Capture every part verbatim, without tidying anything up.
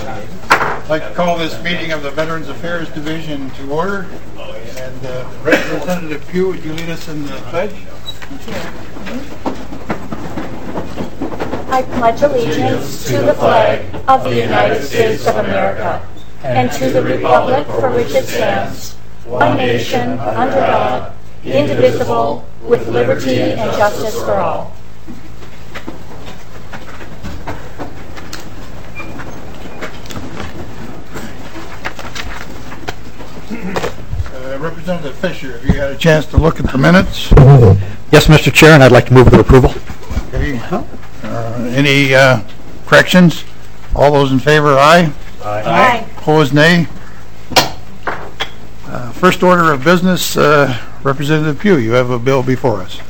I'd like to call this meeting of the Veterans Affairs Division to order. And uh, Representative Pugh, would you lead us in the pledge? I pledge allegiance to the flag of the United States of America and to the republic for which it stands, one nation, under God, indivisible, with liberty and justice for all. Uh, Representative Fisher, have you had a chance to look at the minutes? Yes, Mister Chair, and I'd like to move for approval. Okay. Uh, any uh, corrections? All those in favor, aye. Aye. Aye. Opposed, nay. Uh, first order of business, uh, Representative Pugh, you have a bill before us.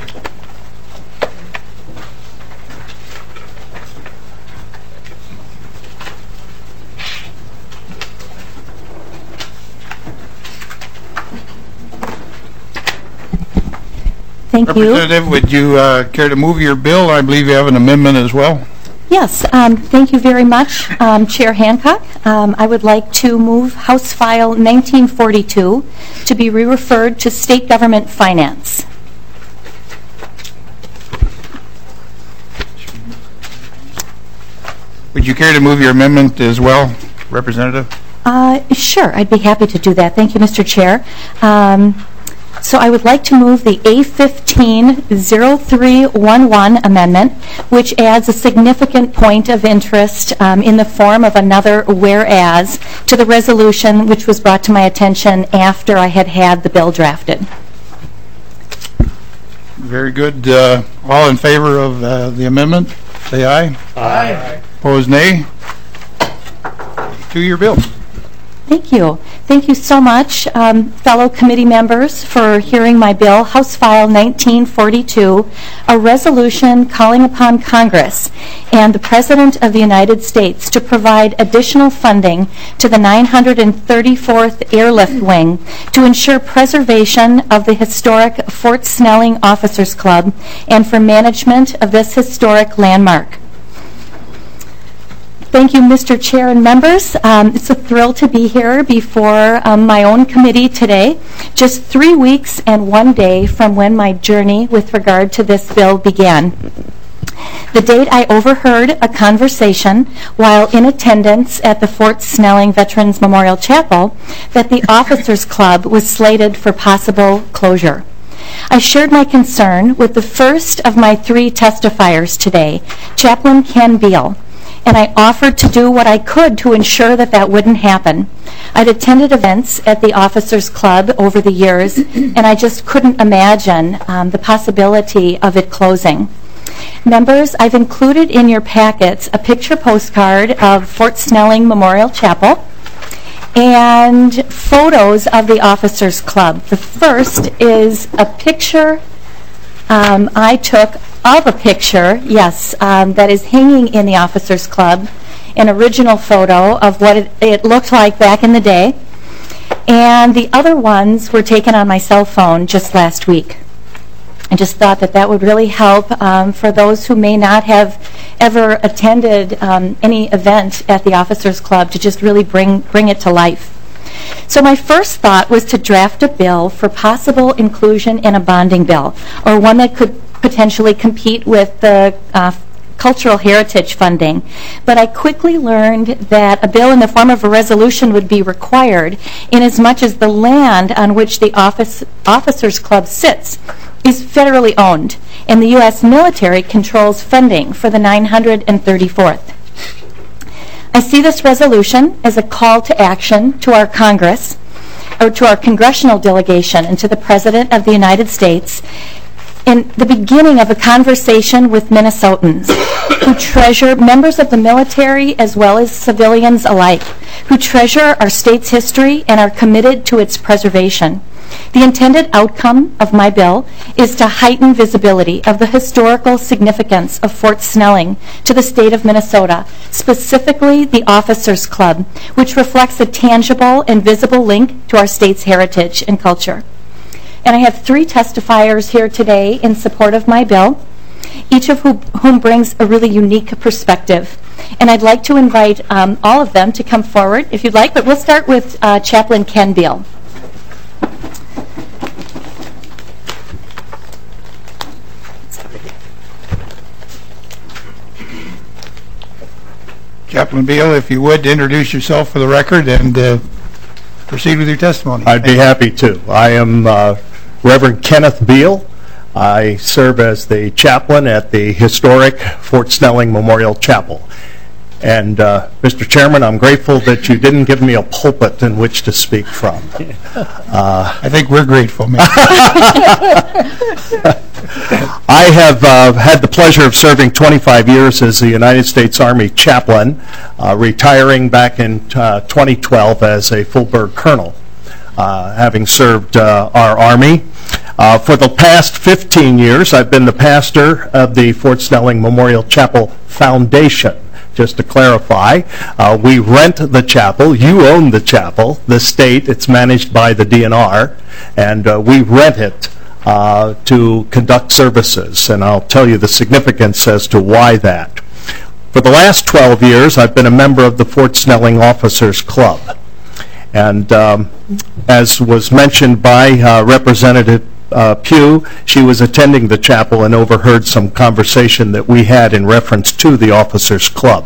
Thank you. Representative, would you uh, care to move your bill? I believe you have an amendment as well. Yes, um, thank you very much, um, Chair Hancock. Um, I would like to move House File nineteen forty-two to be re-referred to State Government Finance. Would you care to move your amendment as well, Representative? Uh, sure, I'd be happy to do that. Thank you, Mister Chair. Um, So I would like to move the A fifteen oh three eleven amendment, which adds a significant point of interest um, in the form of another whereas to the resolution which was brought to my attention after I had had the bill drafted. Very good. Uh, all in favor of uh, the amendment, say aye. Aye. Opposed, nay. To your bill. Thank you. Thank you so much, um, fellow committee members, for hearing my bill, House File nineteen forty-two, a resolution calling upon Congress and the President of the United States to provide additional funding to the nine hundred thirty-fourth Airlift Wing to ensure preservation of the historic Fort Snelling Officers Club and for management of this historic landmark. Thank you, Mister Chair and members. Um, it's a thrill to be here before um, my own committee today, just three weeks and one day from when my journey with regard to this bill began. The date I overheard a conversation while in attendance at the Fort Snelling Veterans Memorial Chapel that the Officers Club was slated for possible closure. I shared my concern with the first of my three testifiers today, Chaplain Ken Beal, and I offered to do what I could to ensure that that wouldn't happen. I'd attended events at the Officers Club over the years, and I just couldn't imagine um, the possibility of it closing. Members, I've included in your packets a picture postcard of Fort Snelling Memorial Chapel and photos of the Officers Club. The first is a picture um, I took of a picture, yes, um, that is hanging in the Officers Club, an original photo of what it, it looked like back in the day. And the other ones were taken on my cell phone just last week. I just thought that that would really help um, for those who may not have ever attended um, any event at the Officers Club to just really bring, bring it to life. So my first thought was to draft a bill for possible inclusion in a bonding bill, or one that could potentially compete with the uh, cultural heritage funding. But I quickly learned that a bill in the form of a resolution would be required inasmuch as the land on which the office, Officers Club sits is federally owned, and the U S military controls funding for the nine hundred thirty-fourth. I see this resolution as a call to action to our Congress, or to our congressional delegation, and to the President of the United States, in the beginning of a conversation with Minnesotans who treasure, members of the military as well as civilians alike, who treasure our state's history and are committed to its preservation. The intended outcome of my bill is to heighten visibility of the historical significance of Fort Snelling to the state of Minnesota, specifically the Officers Club, which reflects a tangible and visible link to our state's heritage and culture. And I have three testifiers here today in support of my bill. each of who, whom brings a really unique perspective. And I'd like to invite um, all of them to come forward if you'd like, but we'll start with uh, Chaplain Ken Beal. Chaplain Beal, if you would, introduce yourself for the record and uh, proceed with your testimony. I'd be happy to. I am uh, Reverend Kenneth Beal. I serve as the chaplain at the historic Fort Snelling Memorial Chapel. And uh, Mister Chairman, I'm grateful that you didn't give me a pulpit in which to speak from. Uh, I think we're grateful, man. I have uh, had the pleasure of serving twenty-five years as the United States Army chaplain, uh, retiring back in uh, twenty twelve as a full-bird colonel, uh, having served uh, our Army. Uh, for the past fifteen years, I've been the pastor of the Fort Snelling Memorial Chapel Foundation. Just to clarify, uh, we rent the chapel. You own the chapel, the state. It's managed by the D N R, and uh, we rent it uh, to conduct services. And I'll tell you the significance as to why that. For the last twelve years, I've been a member of the Fort Snelling Officers Club. And um, as was mentioned by uh, Representative Uh, Pugh, she was attending the chapel and overheard some conversation that we had in reference to the Officers Club.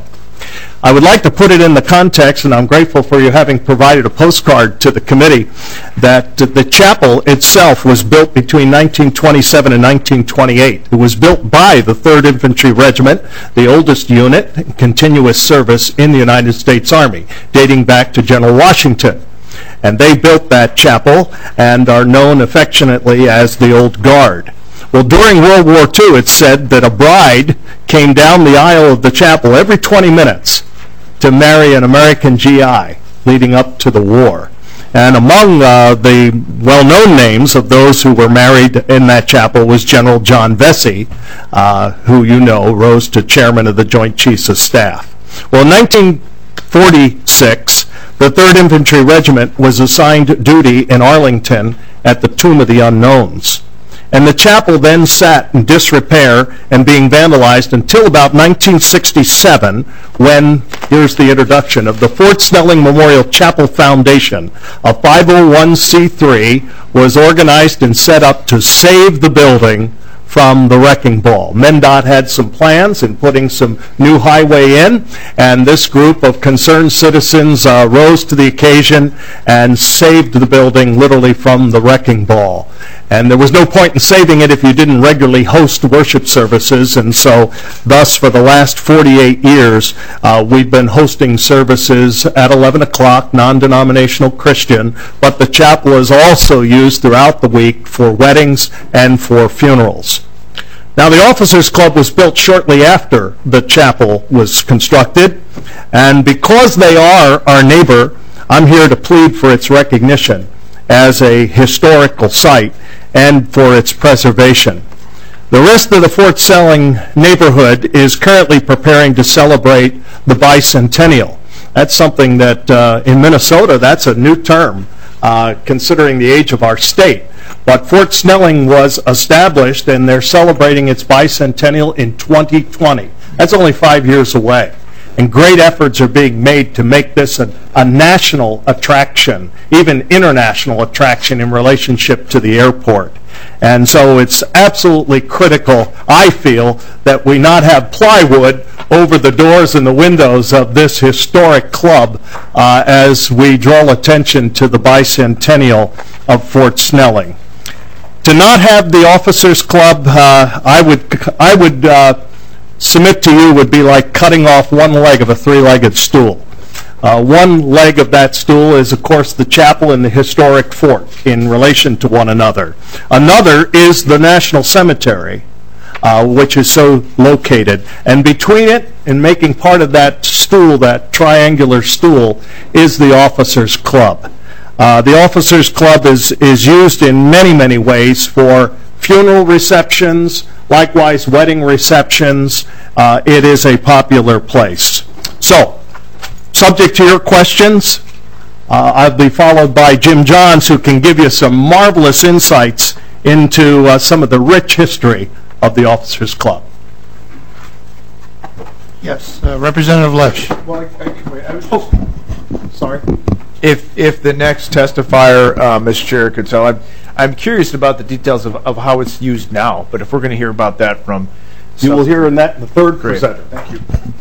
I would like to put it in the context, and I'm grateful for you having provided a postcard to the committee, that the chapel itself was built between nineteen twenty-seven and nineteen twenty-eight. It was built by the third Infantry Regiment, the oldest unit in continuous service in the United States Army, dating back to General Washington. And they built that chapel and are known affectionately as the Old Guard. Well, during World War Two, it's said that a bride came down the aisle of the chapel every twenty minutes to marry an American G I leading up to the war. And among uh, the well-known names of those who were married in that chapel was General John Vesey, uh, who you know rose to chairman of the Joint Chiefs of Staff. Well, in nineteen forty-six, the third Infantry Regiment was assigned duty in Arlington at the Tomb of the Unknowns. And the chapel then sat in disrepair and being vandalized until about nineteen sixty-seven, when, here's the introduction, of the Fort Snelling Memorial Chapel Foundation, a five oh one c three, was organized and set up to save the building from the wrecking ball. MnDOT had some plans in putting some new highway in, and this group of concerned citizens uh, rose to the occasion and saved the building literally from the wrecking ball. And there was no point in saving it if you didn't regularly host worship services, and so thus for the last forty-eight years uh, we've been hosting services at eleven o'clock, non-denominational Christian, but the chapel is also used throughout the week for weddings and for funerals. Now, the Officers Club was built shortly after the chapel was constructed, and because they are our neighbor, I'm here to plead for its recognition as a historical site and for its preservation. The rest of the Fort Snelling neighborhood is currently preparing to celebrate the bicentennial. That's something that uh, in Minnesota, that's a new term, uh, considering the age of our state. But Fort Snelling was established, and they're celebrating its bicentennial in twenty twenty. That's only five years away. And great efforts are being made to make this a, a national attraction, even international attraction in relationship to the airport. And so it's absolutely critical, I feel, that we not have plywood over the doors and the windows of this historic club uh, as we draw attention to the bicentennial of Fort Snelling. To not have the Officers Club, uh, I would, I would uh, submit to you, would be like cutting off one leg of a three-legged stool. Uh, one leg of that stool is, of course, the chapel and the historic fort in relation to one another. Another is the National Cemetery, uh, which is so located. And between it and making part of that stool, that triangular stool, is the Officers Club. Uh, the Officers Club is, is used in many, many ways for funeral receptions, likewise wedding receptions. Uh, it is a popular place. So, subject to your questions, uh, I'll be followed by Jim Johns, who can give you some marvelous insights into uh, some of the rich history of the Officers Club. Yes, uh, Representative Lesh. Well, I, I, wait, I was just, sorry. If if the next testifier, uh, Mister Chair, could tell, I'm, I'm curious about the details of, of how it's used now, but if we're going to hear about that from... You will hear in that in the third Great. presenter. Thank you.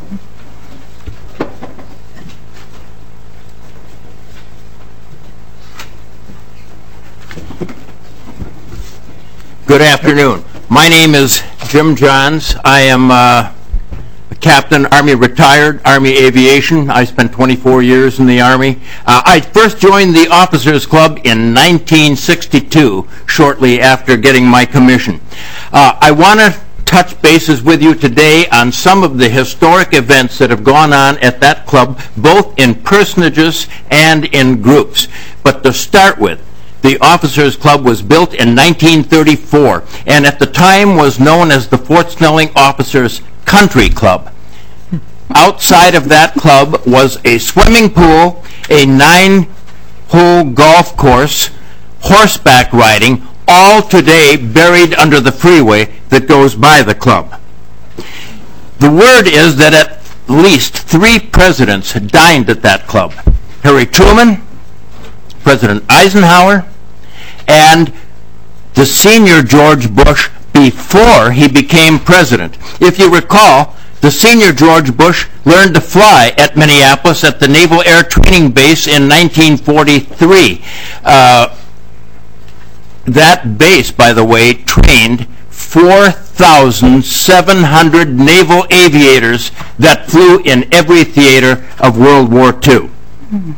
Good afternoon. My name is Jim Johns. I am uh, a captain, Army retired, Army Aviation. I spent twenty-four years in the Army. Uh, I first joined the Officers Club in nineteen sixty-two, shortly after getting my commission. Uh, I want to touch bases with you today on some of the historic events that have gone on at that club, both in personages and in groups. But to start with, the Officers Club was built in nineteen thirty-four, and at the time was known as the Fort Snelling Officers Country Club. Outside of that club was a swimming pool, a nine-hole golf course, horseback riding, all today buried under the freeway that goes by the club. The word is that at least three presidents had dined at that club. Harry Truman, President Eisenhower, and the senior George Bush before he became president. If you recall, the senior George Bush learned to fly at Minneapolis at the Naval Air Training Base in nineteen forty-three. Uh, that base, by the way, trained four thousand seven hundred naval aviators that flew in every theater of World War Two. Mm-hmm.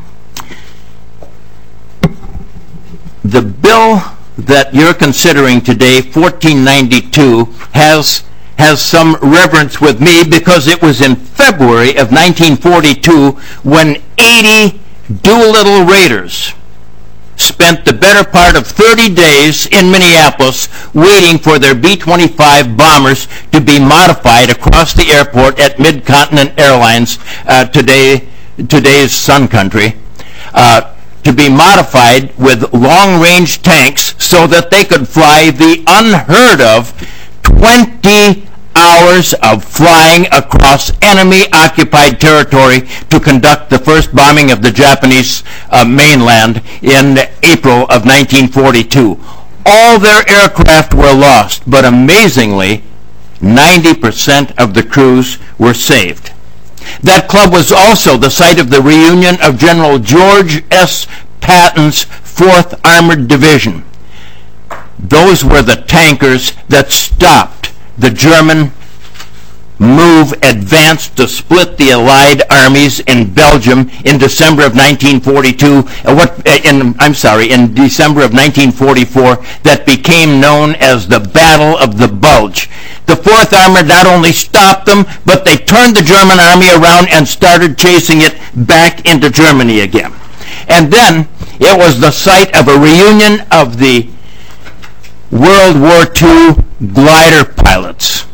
The bill that you're considering today, fourteen ninety-two, has has some reverence with me because it was in February of nineteen forty-two when eighty Doolittle Raiders spent the better part of thirty days in Minneapolis waiting for their B twenty-five bombers to be modified across the airport at Mid-Continent Airlines, uh, today, today's Sun Country, uh, to be modified with long-range tanks so that they could fly the unheard of twenty hours of flying across enemy-occupied territory to conduct the first bombing of the Japanese uh, mainland in April of nineteen forty-two. All their aircraft were lost, but amazingly, ninety percent of the crews were saved. That club was also the site of the reunion of General George S. Patton's fourth Armored Division. Those were the tankers that stopped the German move advanced to split the Allied armies in Belgium in December of nineteen forty-two, uh, what, uh, in, I'm sorry, in December of nineteen forty-four, that became known as the Battle of the Bulge. The fourth Armored not only stopped them, but they turned the German army around and started chasing it back into Germany again. And then it was the site of a reunion of the World War Two glider pilots.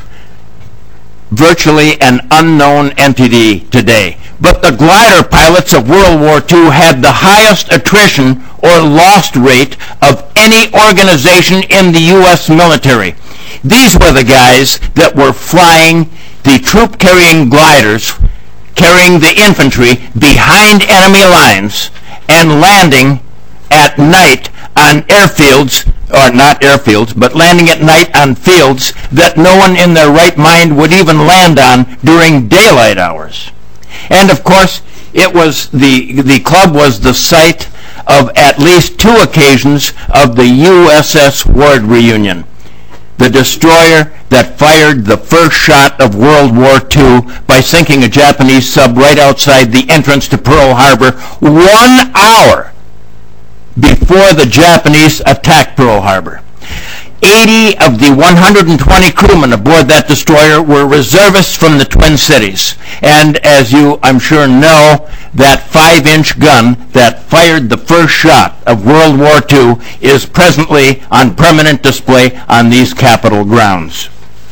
Virtually an unknown entity today. But the glider pilots of World War Two had the highest attrition or lost rate of any organization in the U S military. These were the guys that were flying the troop-carrying gliders, carrying the infantry behind enemy lines, and landing at night on airfields, or not airfields, but landing at night on fields that no one in their right mind would even land on during daylight hours. And of course, it was the the club was the site of at least two occasions of the U S S Ward reunion, the destroyer that fired the first shot of World War Two by sinking a Japanese sub right outside the entrance to Pearl Harbor one hour before the Japanese attacked Pearl Harbor. eighty of the one hundred twenty crewmen aboard that destroyer were reservists from the Twin Cities. And as you, I'm sure, know, that five-inch gun that fired the first shot of World War Two is presently on permanent display on these Capitol grounds.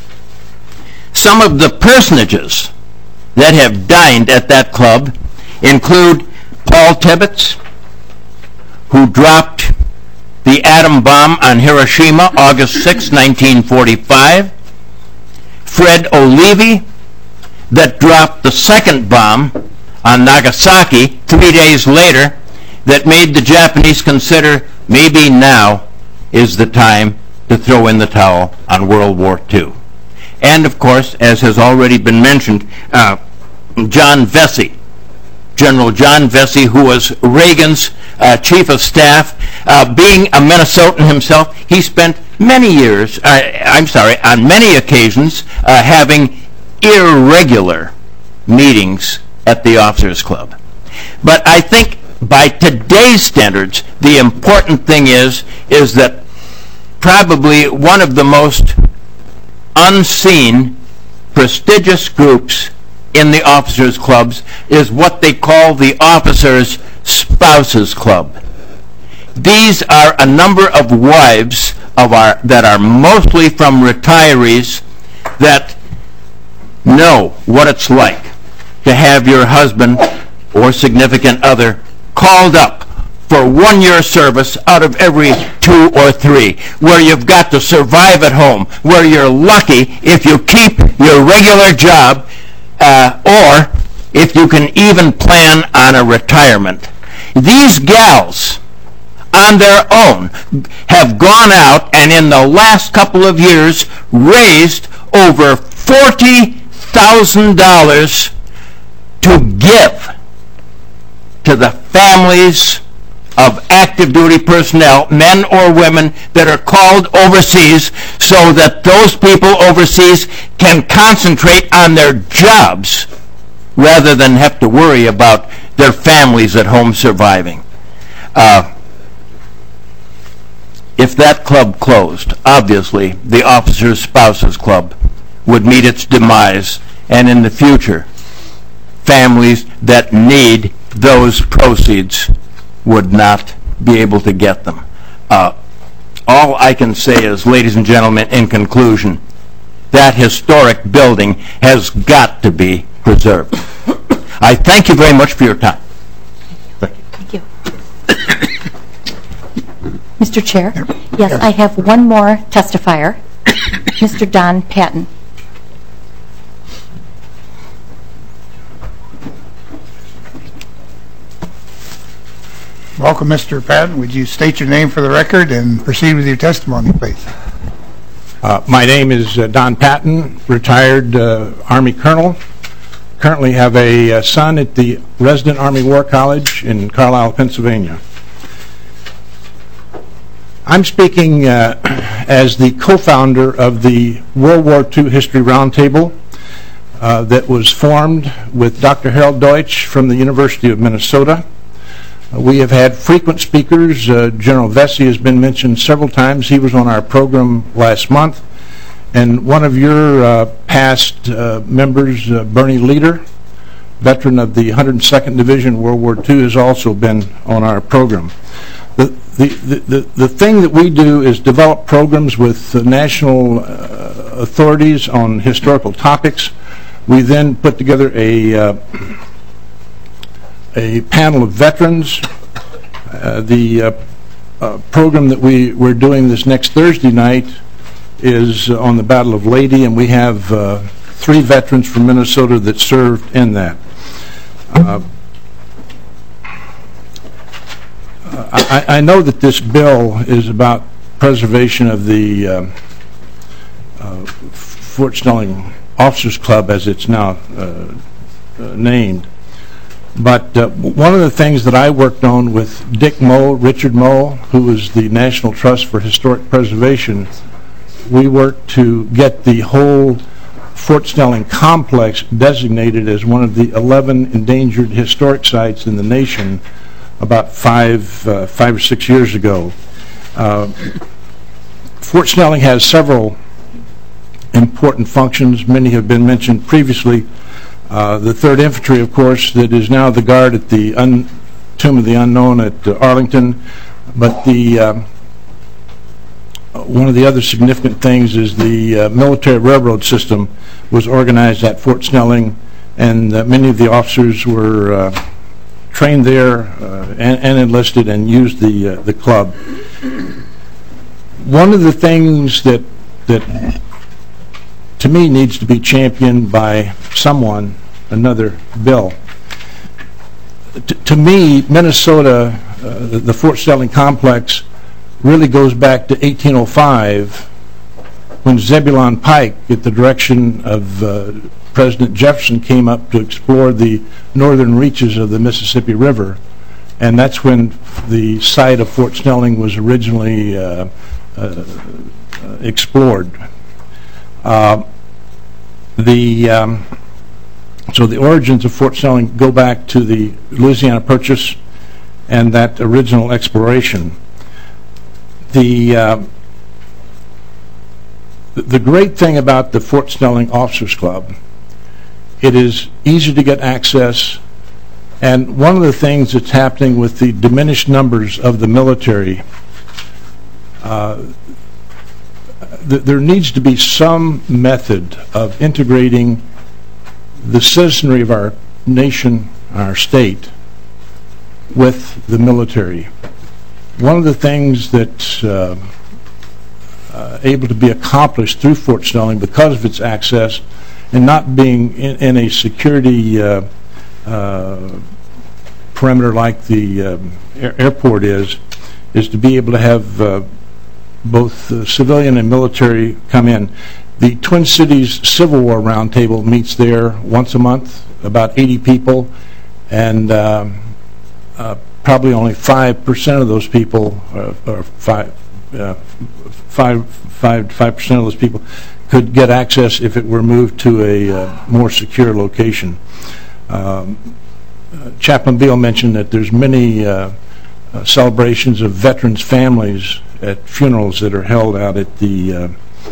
Some of the personages that have dined at that club include Paul Tibbets, who dropped the atom bomb on Hiroshima August sixth, nineteen forty-five, Fred O'Leary, that dropped the second bomb on Nagasaki three days later that made the Japanese consider maybe now is the time to throw in the towel on World War Two. And, of course, as has already been mentioned, uh, John Vesey, General John Vesey, who was Reagan's uh, chief of staff, uh, being a Minnesotan himself, he spent many years, uh, I'm sorry, on many occasions, uh, having irregular meetings at the Officers Club. But I think by today's standards, the important thing is, is that probably one of the most unseen, prestigious groups in the Officers Clubs is what they call the Officers Spouses Club. These are a number of wives of our that are mostly from retirees that know what it's like to have your husband or significant other called up for one year service out of every two or three, where you've got to survive at home, where you're lucky if you keep your regular job, uh, or if you can even plan on a retirement. These gals, on their own, have gone out and in the last couple of years raised over forty thousand dollars to give to the families of active duty personnel, men or women, that are called overseas, so that those people overseas can concentrate on their jobs rather than have to worry about their families at home surviving. Uh, if that club closed, obviously the Officers' Spouses Club would meet its demise, and in the future, families that need those proceeds would not be able to get them. Uh, all I can say is, ladies and gentlemen, in conclusion, that historic building has got to be preserved. I thank you very much for your time. Thank you. Mister Chair, yes, I have one more testifier, Mister Don Patton. Welcome, Mister Patton. Would you state your name for the record and proceed with your testimony, please? Uh, my name is uh, Don Patton, retired uh, Army Colonel. Currently have a uh, son at the Resident Army War College in Carlisle, Pennsylvania. I'm speaking uh, as the co-founder of the World War Two History Roundtable uh, that was formed with Doctor Harold Deutsch from the University of Minnesota. Uh, we have had frequent speakers. Uh, General Vesey has been mentioned several times. He was on our program last month. And one of your uh, past uh, members, uh, Bernie Leader, veteran of the one hundred second Division, World War Two, has also been on our program. The, the, the, the, the thing that we do is develop programs with uh, national uh, authorities on historical topics. We then put together a, uh, a panel of veterans. Uh, the uh, uh, program that we, we're doing this next Thursday night is uh, on the Battle of Leyte, and we have uh, three veterans from Minnesota that served in that. Uh, I, I know that this bill is about preservation of the uh, uh, Fort Snelling Officers Club, as it's now uh, uh, named. But uh, one of the things that I worked on with Dick Moe, Richard Moe, who was the National Trust for Historic Preservation, we worked to get the whole Fort Snelling complex designated as one of the eleven endangered historic sites in the nation about five, uh, five or six years ago. Uh, Fort Snelling has several important functions. Many have been mentioned previously. Uh, the third Infantry, of course, that is now the guard at the un Tomb of the Unknown at uh, Arlington. But the uh, one of the other significant things is the uh, military railroad system was organized at Fort Snelling, and uh, many of the officers were uh, trained there uh, and, and enlisted and used the uh, the club. One of the things that that to me, needs to be championed by someone, another bill. T- to me, Minnesota, uh, the, the Fort Snelling complex, really goes back to eighteen oh five, when Zebulon Pike, at the direction of uh, President Jefferson, came up to explore the northern reaches of the Mississippi River. And that's when the site of Fort Snelling was originally uh, uh, explored. Uh, the um, so the origins of Fort Snelling go back to the Louisiana Purchase and that original exploration. The uh, the great thing about the Fort Snelling Officers Club, it is easy to get access, and one of the things that's happening with the diminished numbers of the military, uh, th- there needs to be some method of integrating the citizenry of our nation, our state, with the military. One of the things that's uh, uh, able to be accomplished through Fort Snelling because of its access and not being in, in a security uh, uh, perimeter like the um, air- airport is, is to be able to have uh, both uh, civilian and military come in. The Twin Cities Civil War Roundtable meets there once a month, about eighty people, and um, uh, probably only five percent of those people, uh, or five, uh, five, five, five percent of those people could get access if it were moved to a uh, more secure location. Um, uh, Chaplain Beal mentioned that there's many uh, uh, celebrations of veterans' families at funerals that are held out at the uh,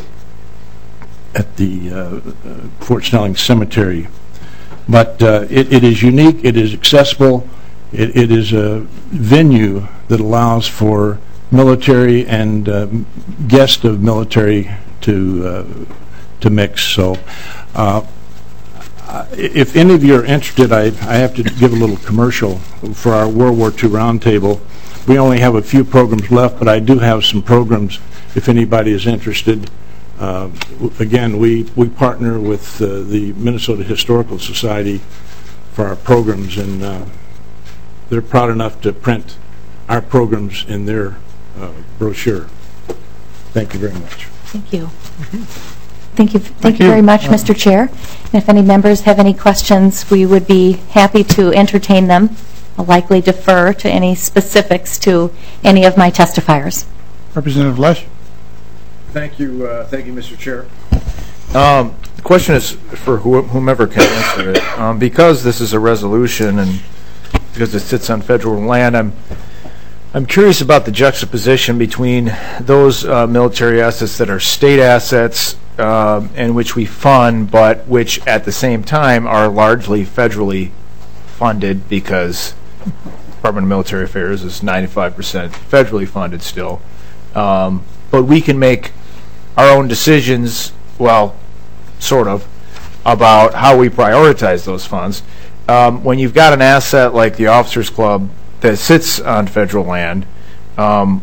at the uh, uh, Fort Snelling Cemetery. But uh, it, it is unique, it is accessible, it, it is a venue that allows for military and uh, guests of military to uh, to mix. So uh, if any of you are interested, I, I have to give a little commercial for our World War Two Roundtable. We only have a few programs left, but I do have some programs if anybody is interested. Uh, again, we, we partner with uh, the Minnesota Historical Society for our programs, and uh, they're proud enough to print our programs in their uh, brochure. Thank you very much. Thank you. Mm-hmm. Thank you. Thank, Thank you very much, Mister Chair. And if any members have any questions, we would be happy to entertain them. I'll likely defer to any specifics to any of my testifiers. Representative Lesh. Thank you, uh, thank you, Mister Chair. Um, the question is for wh- whomever can answer it. Um, because this is a resolution and because it sits on federal land, I'm I'm curious about the juxtaposition between those uh, military assets that are state assets um, and which we fund, but which at the same time are largely federally funded because Department of Military Affairs is ninety-five percent federally funded still. Um, but we can make our own decisions, well, sort of, about how we prioritize those funds. Um, when you've got an asset like the Officers Club that sits on federal land, um,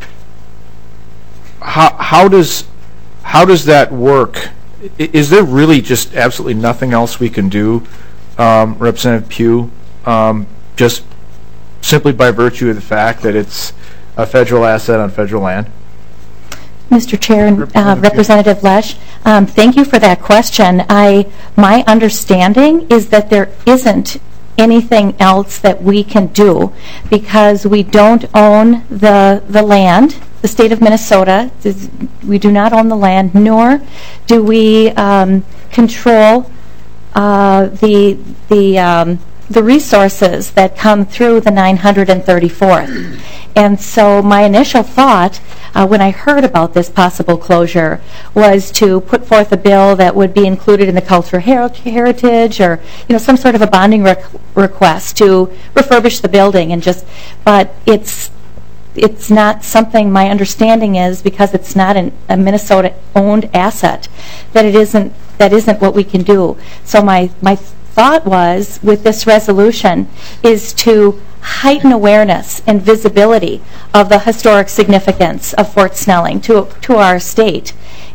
how, how does how does that work? I, is there really just absolutely nothing else we can do, um, Representative Pugh, um, just simply by virtue of the fact that it's a federal asset on federal land? Mister Chair and uh, Representative Lesh, um, thank you for that question. I, my understanding is that there isn't anything else that we can do because we don't own the the land. The state of Minnesota, does, we do not own the land, nor do we um, control uh, the the um, the resources that come through the nine hundred thirty-fourth. And so my initial thought uh, when I heard about this possible closure was to put forth a bill that would be included in the cultural her- heritage or, you know, some sort of a bonding rec- request to refurbish the building and just, but it's it's not something, my understanding is, because it's not an, a Minnesota-owned asset, that it isn't, that isn't what we can do. So my, my thought was, with this resolution, is to heighten awareness and visibility of the historic significance of Fort Snelling to to our state,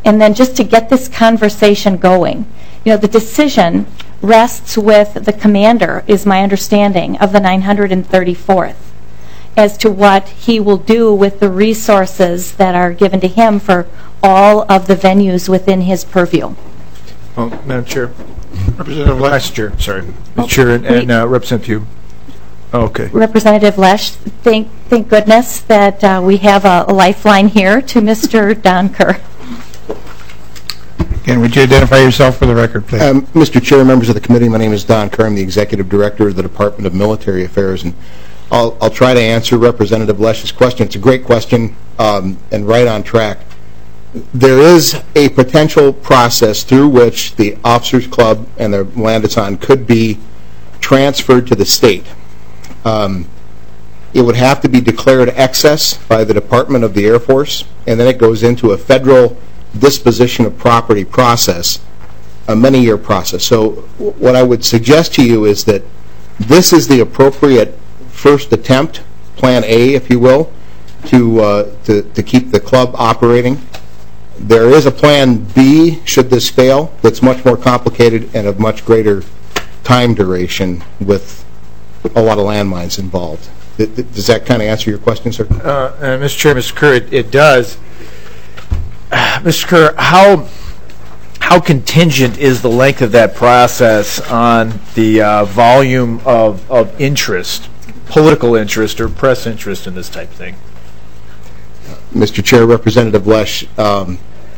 and then just to get this conversation going. You know, the decision rests with the commander, is my understanding, of the nine hundred thirty-fourth, as to what he will do with the resources that are given to him for all of the venues within his purview. Oh, Madam Chair. Representative Vice Lesh. Chair, sorry. Miz Chair and, and uh, Representative Pugh. Oh, okay. Representative Lesh, thank, thank goodness that uh, we have a, a lifeline here to Mister Don Kerr. Again, would you identify yourself for the record, please? Um, Mister Chair, members of the committee, my name is Don Kerr. I'm the Executive Director of the Department of Military Affairs, and I'll, I'll try to answer Representative Lesh's question. It's a great question um, and right on track. There is a potential process through which the Officers Club and the land it's on could be transferred to the state. Um, it would have to be declared excess by the Department of the Air Force, and then it goes into a federal disposition of property process, a many-year process. So what I would suggest to you is that this is the appropriate first attempt, plan A, if you will, to, uh, to, to keep the club operating. There is a plan B, should this fail, that's much more complicated and of much greater time duration with a lot of landmines involved. Does that kind of answer your question, sir? Uh, uh, Mister Chair, Mister Kerr, it, it does. Uh, Mister Kerr, how how contingent is the length of that process on the uh, volume of, of interest, political interest or press interest in this type of thing? Mister Chair, Representative Lesh, um,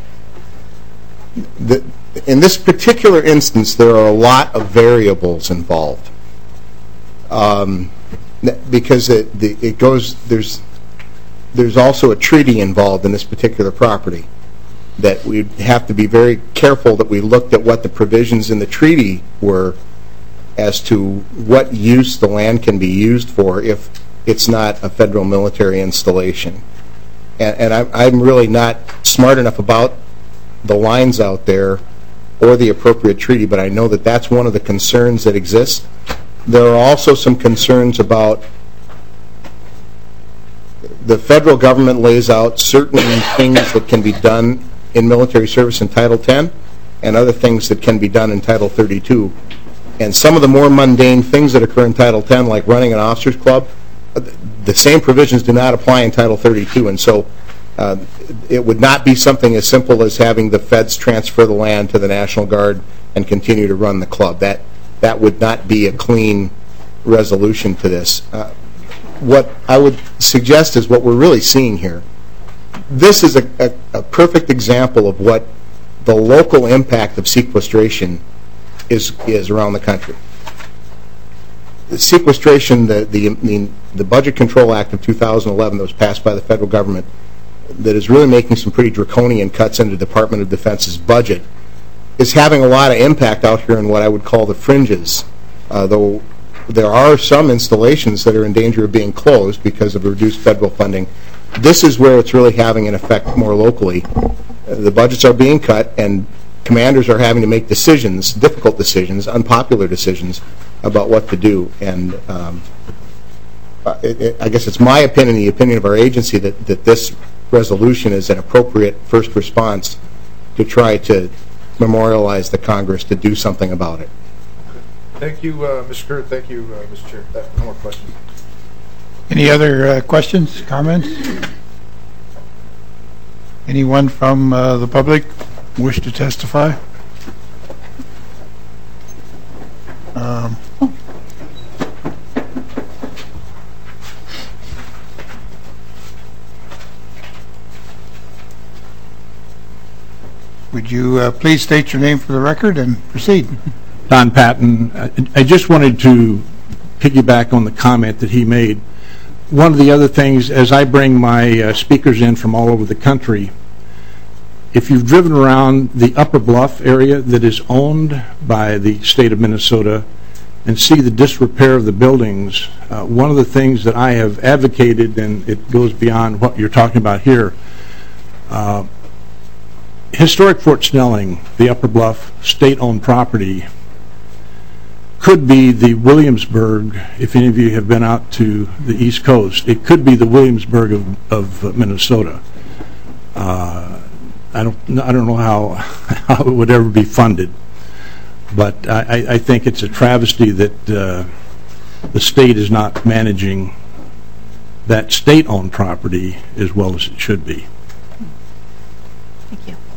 the, in this particular instance, there are a lot of variables involved. Um, because it, the, it goes, there's, there's also a treaty involved in this particular property that we have to be very careful that we looked at what the provisions in the treaty were as to what use the land can be used for if it's not a federal military installation. And, and I'm, I'm really not smart enough about the lines out there or the appropriate treaty, but I know that that's one of the concerns that exists. There are also some concerns about the federal government lays out certain things that can be done in military service in Title ten and other things that can be done in Title thirty-two. And some of the more mundane things that occur in Title ten, like running an officers club, the same provisions do not apply in Title thirty-two. And so uh, it would not be something as simple as having the feds transfer the land to the National Guard and continue to run the club. That that would not be a clean resolution to this. Uh, what I would suggest is what we're really seeing here. This is a, a, a perfect example of what the local impact of sequestration is is around the country. The sequestration, the, the, the, the Budget Control Act of two thousand eleven that was passed by the federal government that is really making some pretty draconian cuts into the Department of Defense's budget is having a lot of impact out here in what I would call the fringes, uh, though there are some installations that are in danger of being closed because of reduced federal funding. This is where it's really having an effect more locally. Uh, the budgets are being cut, and commanders are having to make decisions, difficult decisions, unpopular decisions about what to do. And um, it, it, I guess it's my opinion, the opinion of our agency, that, that this resolution is an appropriate first response to try to memorialize the Congress to do something about it. Thank you, uh, Mister Kerr. Thank you, uh, Mister Chair. No more questions. Any other uh, questions, comments? Anyone from uh, the public wish to testify? Um, would you uh, please state your name for the record and proceed? Don Patton. I, I just wanted to piggyback on the comment that he made. One of the other things, as I bring my uh, speakers in from all over the country, if you've driven around the Upper Bluff area that is owned by the state of Minnesota and see the disrepair of the buildings, uh, one of the things that I have advocated, and it goes beyond what you're talking about here, uh, historic Fort Snelling, the Upper Bluff state-owned property, could be the Williamsburg, if any of you have been out to the East Coast, it could be the Williamsburg of, of Minnesota. Uh, I don't, I don't know how, how it would ever be funded. But I, I think it's a travesty that uh, the state is not managing that state-owned property as well as it should be. Thank you.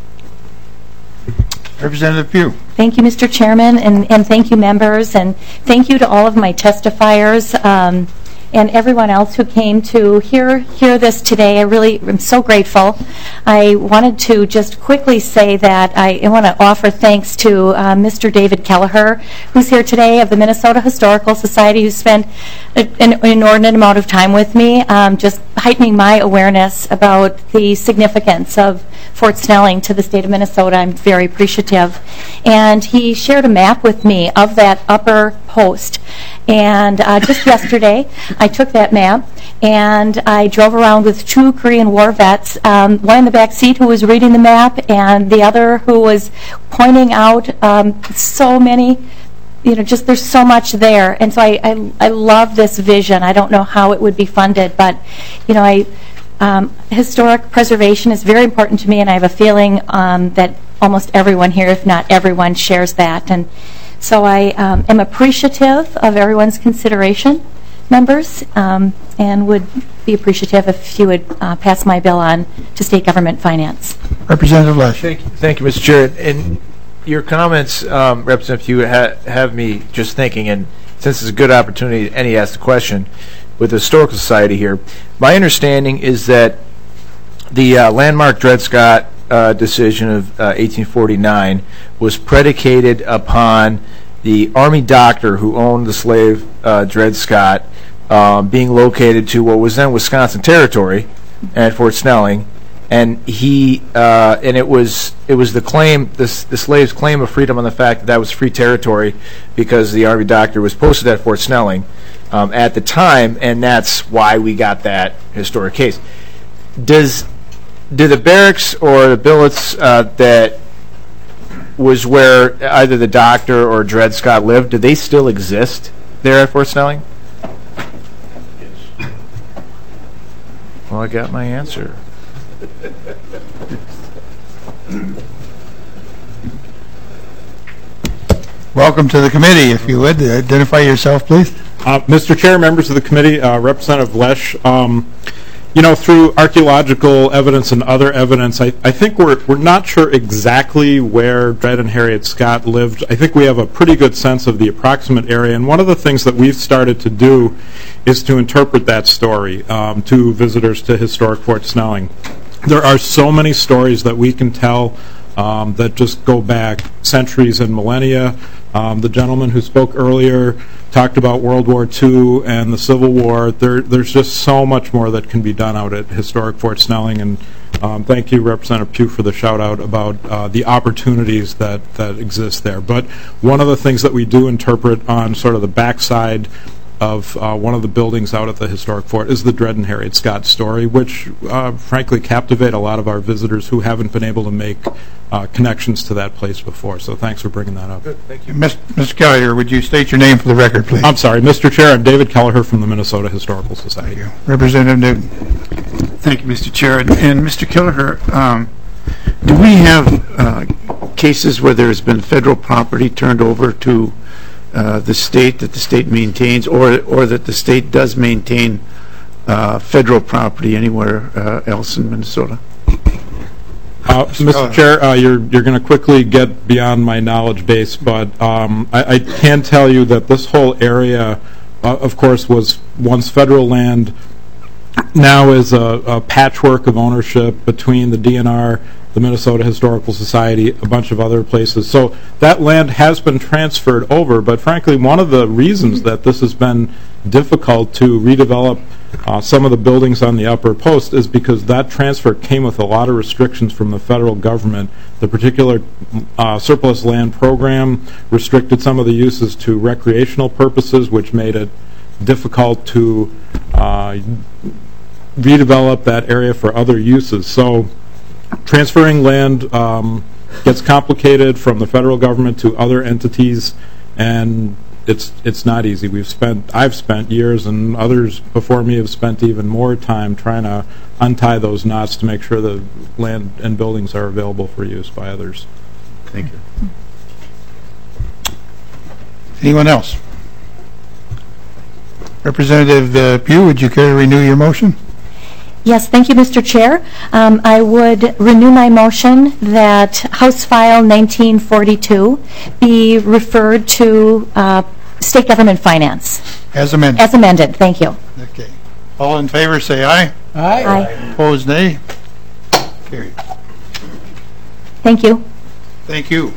Representative Pugh. Thank you, Mister Chairman, and, and thank you, members, and thank you to all of my testifiers um, and everyone else who came to hear hear this today. I really am so grateful. I wanted to just quickly say that I, I want to offer thanks to uh, Mister David Kelleher, who's here today, of the Minnesota Historical Society, who spent a, an inordinate amount of time with me, um, just heightening my awareness about the significance of Fort Snelling to the state of Minnesota. I'm very appreciative. And he shared a map with me of that upper post. And uh, just yesterday, I took that map and I drove around with two Korean War vets, um, one in the back seat who was reading the map and the other who was pointing out um, so many, you know, just there's so much there. And so I, I, I love this vision. I don't know how it would be funded, but, you know, I, um, historic preservation is very important to me, and I have a feeling um, that almost everyone here, if not everyone, shares that. And so I um, am appreciative of everyone's consideration, members, um, and would be appreciative if you would uh, pass my bill on to state government finance. Representative Lesh. Thank you, Thank you, Mister Chair. And your comments, um, Representative Pugh, ha have me just thinking, and since it's a good opportunity, and he asked the question, with the Historical Society here, my understanding is that the uh, landmark Dred Scott uh, decision of uh, eighteen forty-nine was predicated upon the Army doctor who owned the slave uh, Dred Scott um, being located to what was then Wisconsin Territory at Fort Snelling, and he uh, and it was it was the claim the, the slaves' claim of freedom on the fact that that was free territory because the Army doctor was posted at Fort Snelling um, at the time, and that's why we got that historic case. Does do the barracks or the billets uh, that was where either the doctor or Dred Scott lived, do they still exist there at Fort Snelling? Yes. Well, I got my answer. Welcome to the committee. If you would, identify yourself, please. Uh, Mister Chair, members of the committee, uh, Representative Lesh, um, you know, through archaeological evidence and other evidence, I, I think we're, we're not sure exactly where Dred and Harriet Scott lived. I think we have a pretty good sense of the approximate area, and one of the things that we've started to do is to interpret that story um, to visitors to historic Fort Snelling. There are so many stories that we can tell um, that just go back centuries and millennia. Um, the gentleman who spoke earlier talked about World War Two and the Civil War. There, there's just so much more that can be done out at historic Fort Snelling, and um, thank you, Representative Pugh, for the shout-out about uh, the opportunities that, that exist there. But one of the things that we do interpret on sort of the backside of uh, one of the buildings out at the historic fort is the Dred and Harriet Scott story, which uh, frankly captivate a lot of our visitors who haven't been able to make uh, connections to that place before. So thanks for bringing that up. Good, thank you. Mister Kelleher, would you state your name for the record, please? I'm sorry, Mister Chair, I'm David Kelleher from the Minnesota Historical Society. Thank you. Representative Newton. Thank you, Mister Chair. And, and Mister Kelleher, um, do we have uh, cases where there has been federal property turned over to Uh, the state that the state maintains, or or that the state does maintain uh, federal property anywhere uh, else in Minnesota? Uh, Mister Chair, uh, you're you're going to quickly get beyond my knowledge base, but um, I, I can tell you that this whole area, uh, of course, was once federal land. Now is a, a patchwork of ownership between the D N R, the Minnesota Historical Society, a bunch of other places. So that land has been transferred over, but frankly, one of the reasons that this has been difficult to redevelop uh, some of the buildings on the upper post is because that transfer came with a lot of restrictions from the federal government. The particular uh, surplus land program restricted some of the uses to recreational purposes, which made it difficult to uh, redevelop that area for other uses. So transferring land um, gets complicated from the federal government to other entities, and it's it's not easy. We've spent I've spent years, and others before me have spent even more time trying to untie those knots to make sure the land and buildings are available for use by others. Thank you. Anyone else? Representative uh, Pugh, would you care to renew your motion? Yes, thank you, Mister Chair. Um, I would renew my motion that House File nineteen forty-two be referred to uh, State Government Finance. As amended. As amended, thank you. Okay. All in favor, say aye. Aye. Aye. Opposed, nay. Carried. Thank you. Thank you.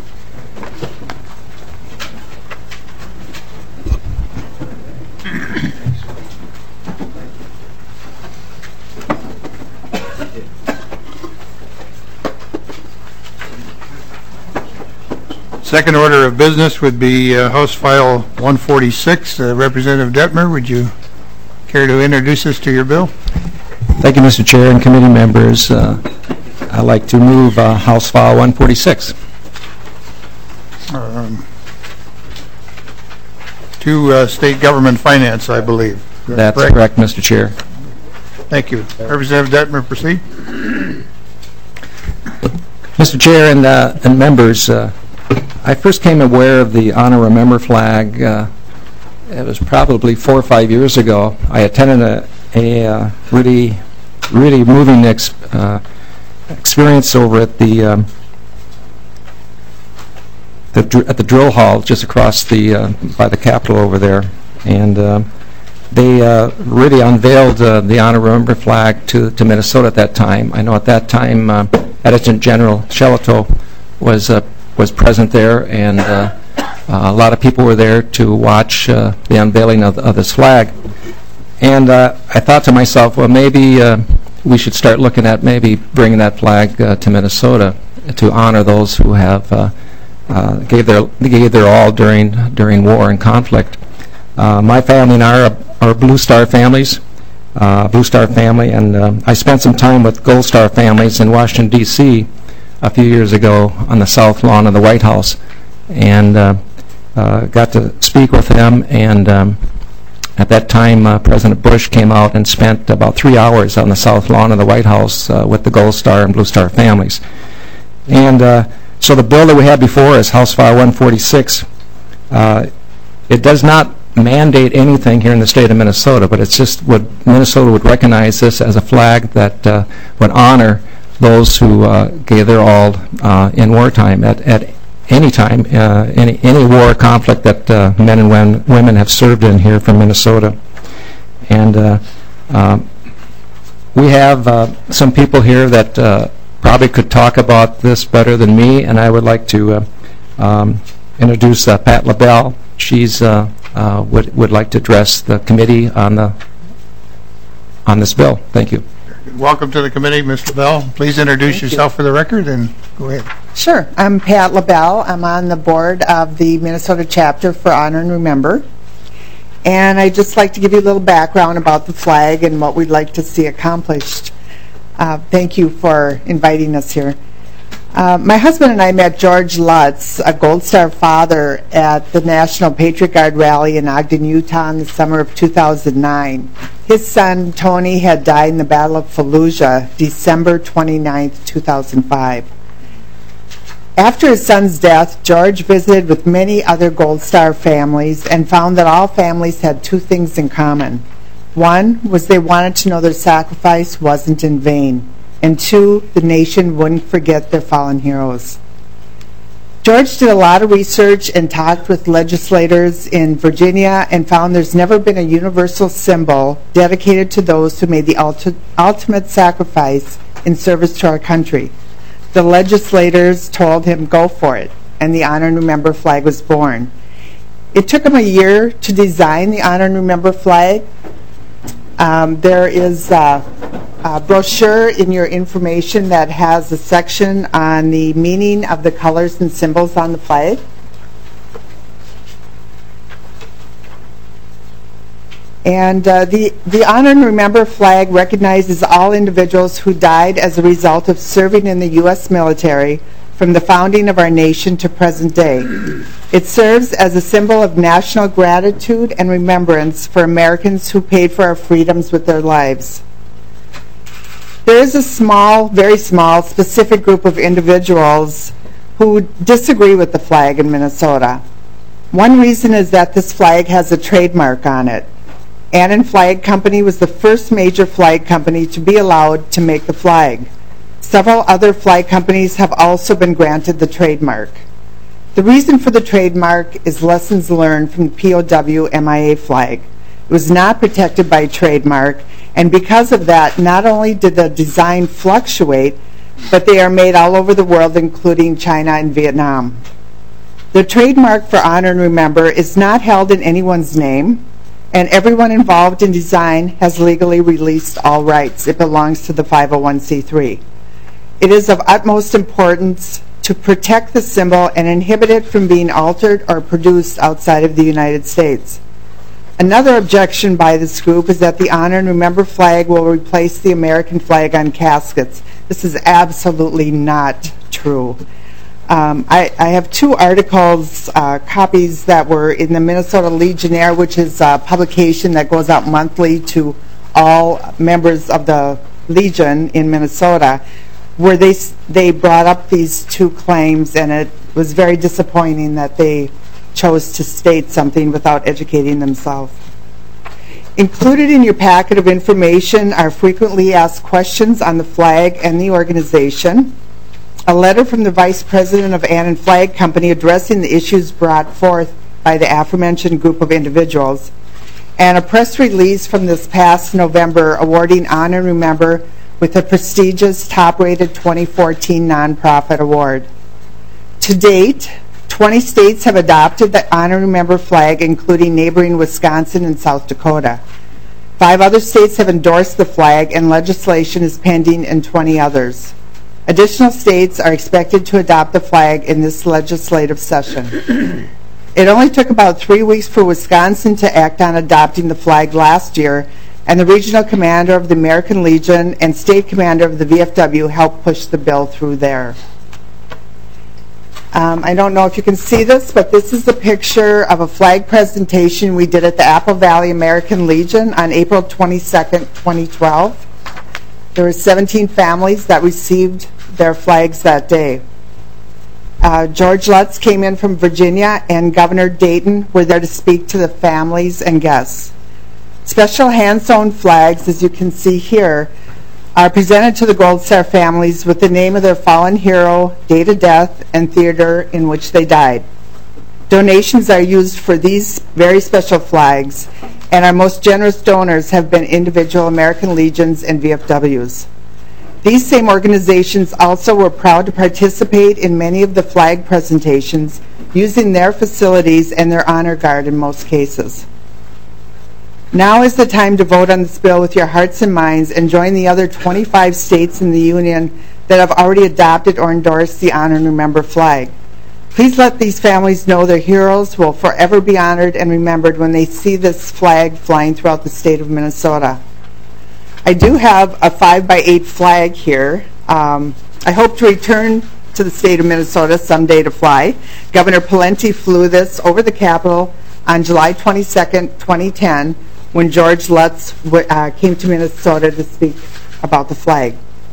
Second order of business would be uh, House File one forty-six. Uh, Representative Detmer, would you care to introduce us to your bill? Thank you, Mister Chair and committee members. Uh, I'd like to move uh, House File one forty-six. Um, to uh, State Government Finance, I believe. That's correct, correct Mister Chair. Thank you. Representative Detmer, proceed. Mister Chair and, uh, and members, uh, I first came aware of the Honor Remember flag, uh, it was probably four or five years ago. I attended a, a uh, really, really moving ex, uh, experience over at the, um, the dr at the drill hall just across the, uh, by the Capitol over there. And uh, they uh, really unveiled uh, the Honor Remember flag to, to Minnesota at that time. I know at that time uh, Adjutant General Shelato was uh, was present there, and uh, uh, a lot of people were there to watch uh, the unveiling of, of this flag. And uh, I thought to myself, well, maybe uh, we should start looking at maybe bringing that flag uh, to Minnesota to honor those who have uh, uh, gave their gave their all during during war and conflict. Uh, my family and I are, are Blue Star families, uh, Blue Star family, and uh, I spent some time with Gold Star families in Washington, D C a few years ago on the south lawn of the White House, and uh, uh, got to speak with them. And um, at that time, uh, President Bush came out and spent about three hours on the south lawn of the White House uh, with the Gold Star and Blue Star families. And uh, so the bill that we have before us, House File one forty-six, uh, it does not mandate anything here in the state of Minnesota, but it's just what Minnesota would recognize this as a flag that uh, would honor those who uh, gave their all uh, in wartime at, at any time, uh, any, any war or conflict that uh, men and women, women have served in here from Minnesota. And uh, uh, we have uh, some people here that uh, probably could talk about this better than me, and I would like to uh, um, introduce uh, Pat LaBelle. She's uh, uh, would, would like to address the committee on, the, on this bill. Thank you. Welcome to the committee, Miz LaBelle. Please introduce Thank yourself you. for the record and go ahead. Sure. I'm Pat LaBelle. I'm on the board of the Minnesota chapter for Honor and Remember. And I'd just like to give you a little background about the flag and what we'd like to see accomplished. Uh, thank you for inviting us here. Uh, my husband and I met George Lutz, a Gold Star father, at the National Patriot Guard rally in Ogden, Utah in the summer of two thousand nine. His son, Tony, had died in the Battle of Fallujah, December twenty-ninth, two thousand five. After his son's death, George visited with many other Gold Star families and found that all families had two things in common. One was they wanted to know their sacrifice wasn't in vain. And two, the nation wouldn't forget their fallen heroes. George did a lot of research and talked with legislators in Virginia and found there's never been a universal symbol dedicated to those who made the ulti- ultimate sacrifice in service to our country. The legislators told him, go for it, and the Honor and Remember flag was born. It took him a year to design the Honor and Remember flag. Um, there is uh, a brochure in your information that has a section on the meaning of the colors and symbols on the flag. And uh, the, the Honor and Remember flag recognizes all individuals who died as a result of serving in the U S military from the founding of our nation to present day. It serves as a symbol of national gratitude and remembrance for Americans who paid for our freedoms with their lives. There is a small, very small, specific group of individuals who disagree with the flag in Minnesota. One reason is that this flag has a trademark on it. Annan Flag Company was the first major flag company to be allowed to make the flag. Several other flag companies have also been granted the trademark. The reason for the trademark is lessons learned from the P O W M I A flag. It was not protected by trademark, and because of that, not only did the design fluctuate, but they are made all over the world, including China and Vietnam. The trademark for Honor and Remember is not held in anyone's name, and everyone involved in design has legally released all rights. It belongs to the five oh one c three. It is of utmost importance to protect the symbol and inhibit it from being altered or produced outside of the United States. Another objection by this group is that the Honor and Remember flag will replace the American flag on caskets. This is absolutely not true. Um, I, I have two articles, uh, copies that were in the Minnesota Legionnaire, which is a publication that goes out monthly to all members of the Legion in Minnesota, where they they brought up these two claims, and it was very disappointing that they chose to state something without educating themselves. Included in your packet of information are frequently asked questions on the flag and the organization, a letter from the Vice President of Annan Flag Company addressing the issues brought forth by the aforementioned group of individuals, and a press release from this past November awarding Honor and Remember with a prestigious top-rated twenty fourteen nonprofit award. To date, twenty states have adopted the Honor and Remember flag, including neighboring Wisconsin and South Dakota. Five other states have endorsed the flag, and legislation is pending in twenty others. Additional states are expected to adopt the flag in this legislative session. It only took about three weeks for Wisconsin to act on adopting the flag last year, and the regional commander of the American Legion and state commander of the V F W helped push the bill through there. Um, I don't know if you can see this, but this is a picture of a flag presentation we did at the Apple Valley American Legion on April twenty-second, twenty twelve. There were seventeen families that received their flags that day. Uh, George Lutz came in from Virginia, and Governor Dayton were there to speak to the families and guests. Special hand-sewn flags, as you can see here, are presented to the Gold Star families with the name of their fallen hero, date of death, and theater in which they died. Donations are used for these very special flags, and our most generous donors have been individual American Legions and V F Ws. These same organizations also were proud to participate in many of the flag presentations, using their facilities and their honor guard in most cases. Now is the time to vote on this bill with your hearts and minds and join the other twenty-five states in the Union that have already adopted or endorsed the Honor and Remember flag. Please let these families know their heroes will forever be honored and remembered when they see this flag flying throughout the state of Minnesota. I do have a five by eight flag here. Um, I hope to return to the state of Minnesota someday to fly. Governor Pawlenty flew this over the Capitol on July twenty-second, twenty ten, when George Lutz uh, came to Minnesota to speak about the flag.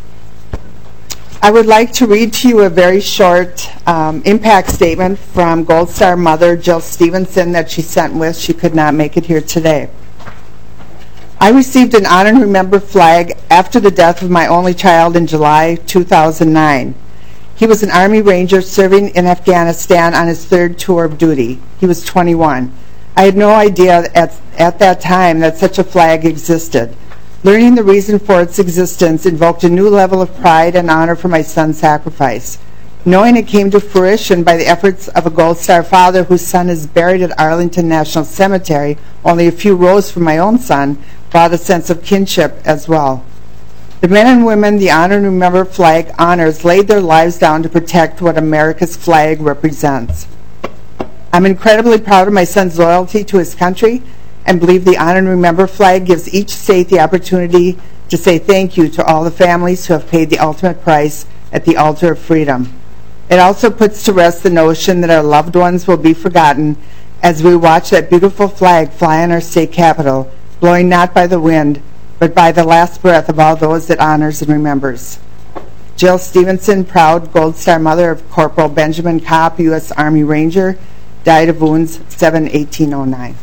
I would like to read to you a very short um, impact statement from Gold Star mother Jill Stevenson that she sent with. She could not make it here today. I received an Honor and Remember flag after the death of my only child in July two thousand nine. He was an Army Ranger serving in Afghanistan on his third tour of duty. He was twenty-one. I had no idea at, at that time that such a flag existed. Learning the reason for its existence invoked a new level of pride and honor for my son's sacrifice. Knowing it came to fruition by the efforts of a Gold Star father whose son is buried at Arlington National Cemetery, only a few rows from my own son, brought a sense of kinship as well. The men and women the Honor and Remember flag honors laid their lives down to protect what America's flag represents. I'm incredibly proud of my son's loyalty to his country and believe the Honor and Remember flag gives each state the opportunity to say thank you to all the families who have paid the ultimate price at the altar of freedom. It also puts to rest the notion that our loved ones will be forgotten as we watch that beautiful flag fly in our state capitol, blowing not by the wind, but by the last breath of all those it honors and remembers. Jill Stevenson, proud Gold Star mother of Corporal Benjamin Kopp, U S Army Ranger, died of wounds seven eighteen oh nine.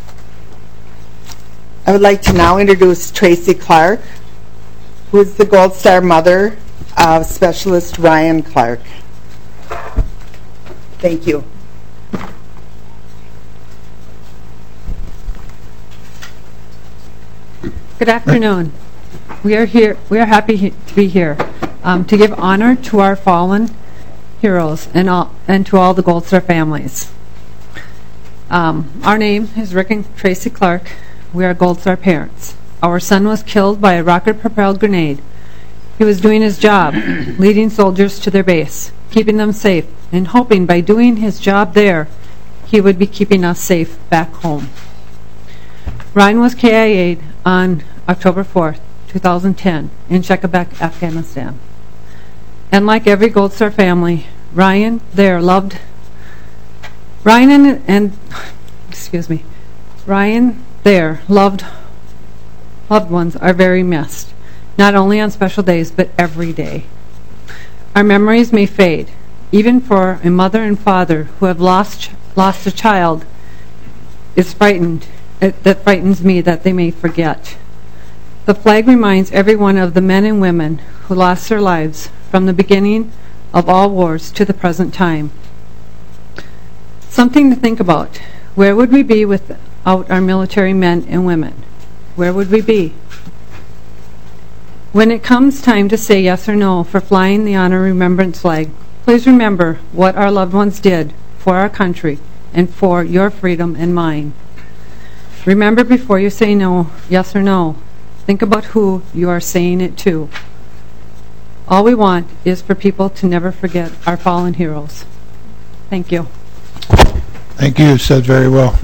I would like to now introduce Tracy Clark, who is the Gold Star mother of Specialist Ryan Clark. Thank you. Good afternoon. We are here. We are happy he to be here um, to give honor to our fallen heroes and all, and to all the Gold Star families. Um, our name is Rick and Tracy Clark. We are Gold Star parents. Our son was killed by a rocket-propelled grenade. He was doing his job, leading soldiers to their base, keeping them safe, and hoping by doing his job there, he would be keeping us safe back home. Ryan was K I A'd on October fourth, two thousand ten, in Shekabek, Afghanistan. And like every Gold Star family, Ryan there loved, Ryan and, and excuse me, Ryan there loved, loved ones are very missed, not only on special days, but every day. Our memories may fade, even for a mother and father who have lost lost a child. Is frightened. It, that frightens me that they may forget. The flag reminds everyone of the men and women who lost their lives from the beginning of all wars to the present time. Something to think about. Where would we be without our military men and women? Where would we be? When it comes time to say yes or no for flying the Honor Remembrance flag, please remember what our loved ones did for our country and for your freedom and mine. Remember before you say no, yes or no, think about who you are saying it to. All we want is for people to never forget our fallen heroes. Thank you. Thank you. Said very well.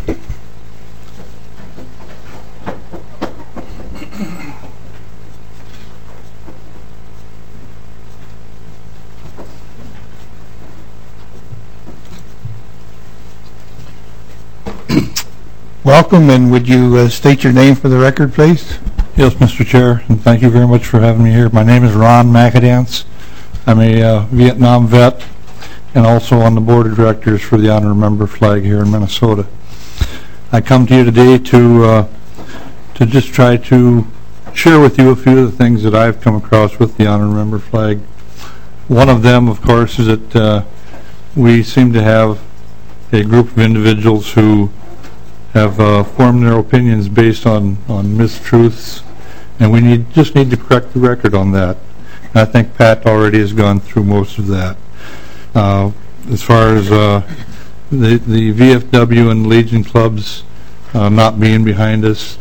Welcome, and would you uh, state your name for the record, please? Yes, Mister Chair, and thank you very much for having me here. My name is Ron McAdance. I'm a uh, Vietnam vet and also on the board of directors for the Honor Remember flag here in Minnesota. I come to you today to uh, to just try to share with you a few of the things that I've come across with the Honor Remember flag. One of them, of course, is that uh, we seem to have a group of individuals who have uh, formed their opinions based on, on mistruths, and we need just need to correct the record on that. And I think Pat already has gone through most of that. Uh, as far as uh, the, the V F W and Legion clubs uh, not being behind us,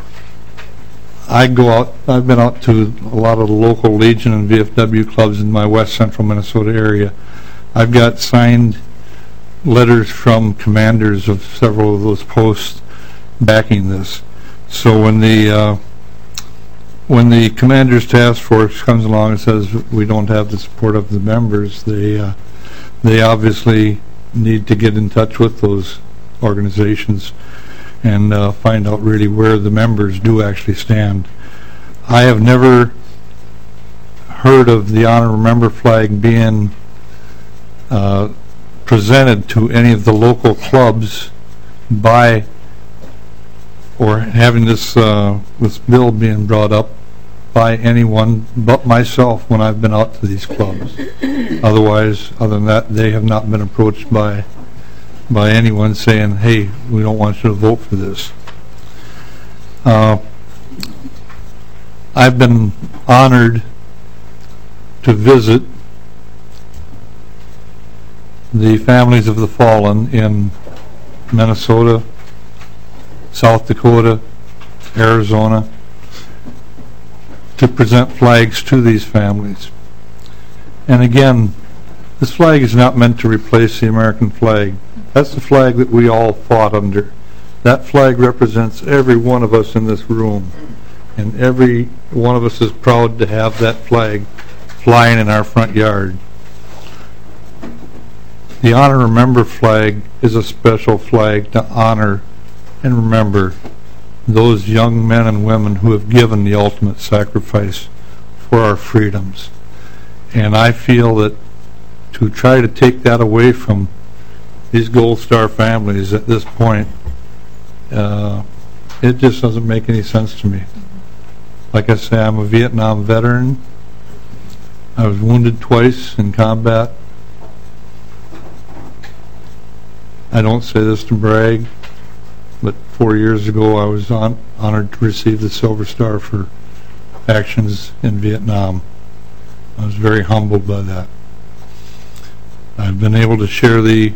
I go out, I've been out to a lot of the local Legion and V F W clubs in my west central Minnesota area. I've got signed letters from commanders of several of those posts backing this. So when the uh, when the commander's task force comes along and says we don't have the support of the members, they uh, they obviously need to get in touch with those organizations and uh, find out really where the members do actually stand. I have never heard of the Honor Remember flag being uh, presented to any of the local clubs by or having this uh, this bill being brought up by anyone but myself when I've been out to these clubs. Otherwise, other than that, they have not been approached by by anyone saying, hey, we don't want you to vote for this. Uh, I've been honored to visit the families of the fallen in Minnesota, South Dakota, Arizona, to present flags to these families. And again, this flag is not meant to replace the American flag. That's the flag that we all fought under. That flag represents every one of us in this room, and every one of us is proud to have that flag flying in our front yard. the Honor Remember flag is a special flag to honor and remember those young men and women who have given the ultimate sacrifice for our freedoms. And I feel that to try to take that away from these Gold Star families at this point, uh, it just doesn't make any sense to me. Like I say, I'm a Vietnam veteran. I was wounded twice in combat. I don't say this to brag, but four years ago I was on, honored to receive the Silver Star for actions in Vietnam. I was very humbled by that. I've been able to share the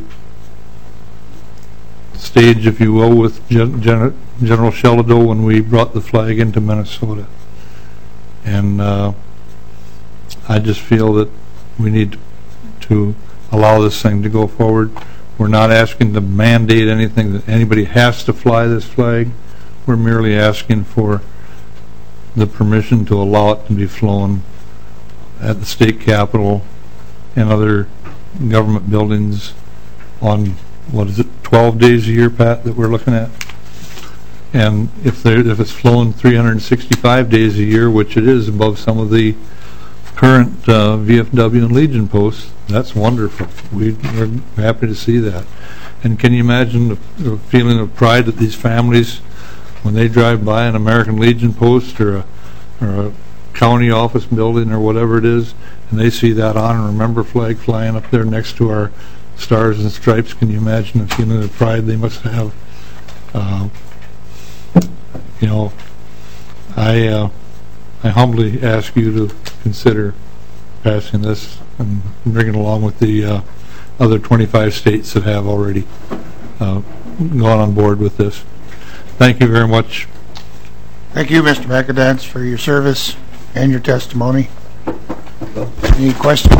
stage, if you will, with Gen Gen General Sheldadoe when we brought the flag into Minnesota. And uh, I just feel that we need to allow this thing to go forward. We're not asking to mandate anything that anybody has to fly this flag. We're merely asking for the permission to allow it to be flown at the state capitol and other government buildings on, what is it, twelve days a year, Pat, that we're looking at? And if there, if it's flown three hundred sixty-five days a year, which it is above some of the current uh, V F W and Legion posts, that's wonderful. We, we're happy to see that. And can you imagine the, the feeling of pride that these families, when they drive by an American Legion post or a, or a county office building or whatever it is, and they see that Honor and Remember flag flying up there next to our stars and stripes? Can you imagine the feeling of pride they must have? Uh, you know, I uh, I humbly ask you to consider passing this and bringing it along with the uh, other twenty-five states that have already uh, gone on board with this. Thank you very much. Thank you, Mister McAdance, for your service and your testimony. Any questions?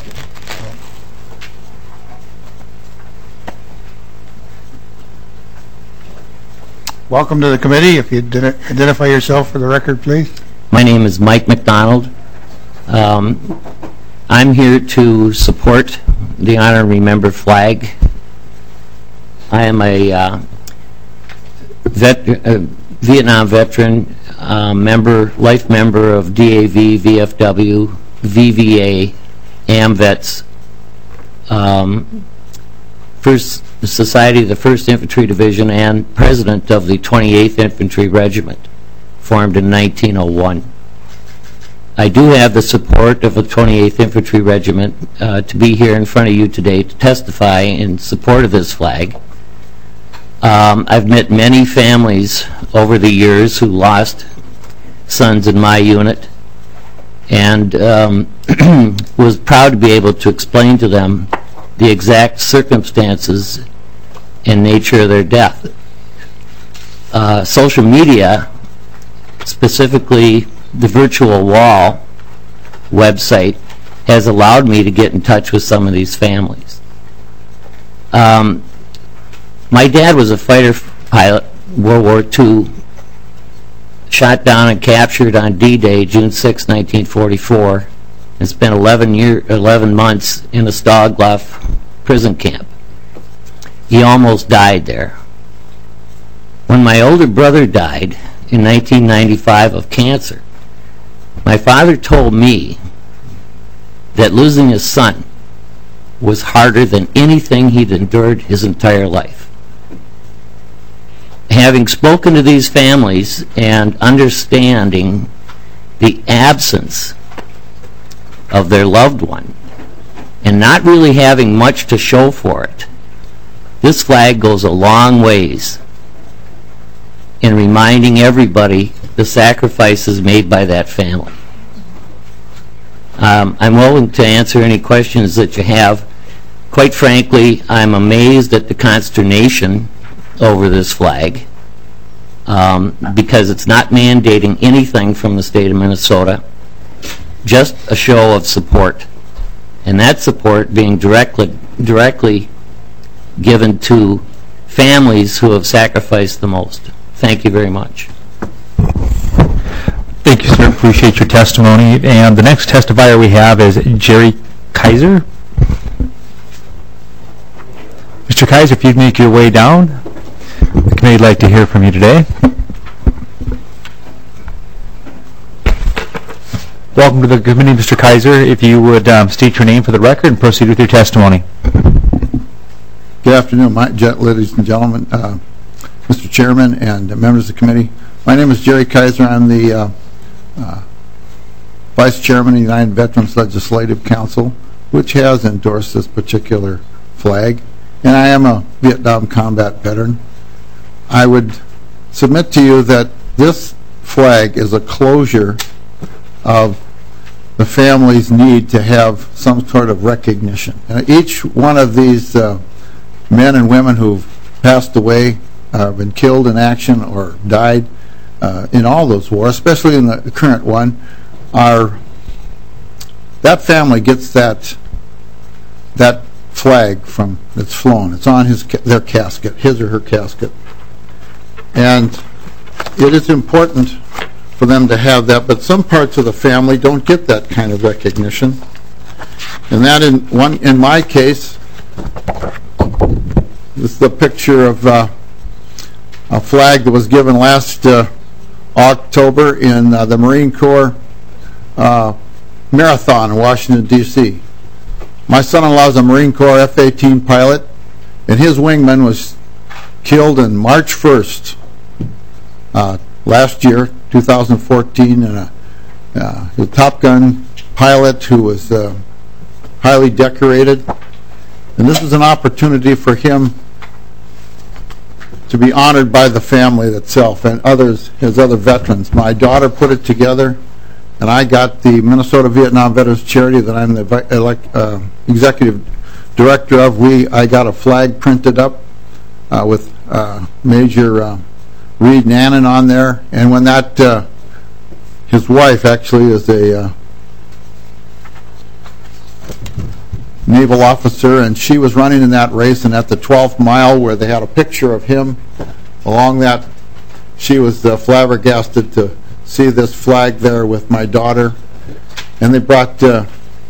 Welcome to the committee. If you'd identify yourself for the record, please. My name is Mike McDonald. Um, I'm here to support the Honor and Remember flag. I am a uh, vet, uh, Vietnam veteran, uh, member, life member of D A V, V F W, V V A, AMVETS, um, First Society of the First Infantry Division, and president of the twenty-eighth Infantry Regiment, formed in nineteen oh one. I do have the support of the twenty-eighth Infantry Regiment uh, to be here in front of you today to testify in support of this flag. Um, I've met many families over the years who lost sons in my unit, and um, was proud to be able to explain to them the exact circumstances and nature of their death. Uh, social media, specifically the Virtual Wall website, has allowed me to get in touch with some of these families. Um, my dad was a fighter pilot, World War Two, shot down and captured on D-Day, June sixth, nineteen forty-four, and spent eleven, year, eleven months in a Stalag prison camp. He almost died there. When my older brother died in nineteen ninety-five of cancer, my father told me that losing his son was harder than anything he'd endured his entire life. Having spoken to these families and understanding the absence of their loved one and not really having much to show for it, this flag goes a long ways in reminding everybody the sacrifices made by that family. Um, I'm willing to answer any questions that you have. Quite frankly, I'm amazed at the consternation over this flag, um, because it's not mandating anything from the state of Minnesota, just a show of support, and that support being directly directly given to families who have sacrificed the most. Thank you very much. Thank you, sir. Appreciate your testimony. And the next testifier we have is Jerry Kaiser. Mister Kaiser, if you'd make your way down, the committee would like to hear from you today. Welcome to the committee, Mister Kaiser. If you would um, state your name for the record and proceed with your testimony. Good afternoon, my, ladies and gentlemen, uh, Mister Chairman and uh, members of the committee. My name is Jerry Kaiser. I'm the uh, uh, Vice Chairman of the United Veterans Legislative Council, which has endorsed this particular flag, and I am a Vietnam combat veteran. I would submit to you that this flag is a closure of the family's need to have some sort of recognition. Uh, each one of these uh, men and women who've passed away, uh, been killed in action or died uh, in all those wars, especially in the current one, are that family gets that that flag from that's flown. It's on his their casket, his or her casket, and it is important for them to have that. But some parts of the family don't get that kind of recognition, and that in one in my case, this is the picture of uh, a flag that was given last uh, October in uh, the Marine Corps uh, Marathon in Washington, D C My son-in-law is a Marine Corps F eighteen pilot, and his wingman was killed on March first uh, last year, two thousand fourteen, and a, uh, a Top Gun pilot who was uh, highly decorated. And this is an opportunity for him to be honored by the family itself and others, his other veterans. My daughter put it together, and I got the Minnesota Vietnam Veterans Charity that I'm the elect, uh, executive director of. We I got a flag printed up uh, with uh, Major uh, Reed Nannon on there, and when that uh, his wife actually is a uh, naval officer, and she was running in that race, and at the twelfth mile where they had a picture of him along that, she was uh, flabbergasted to see this flag there with my daughter. And they brought uh,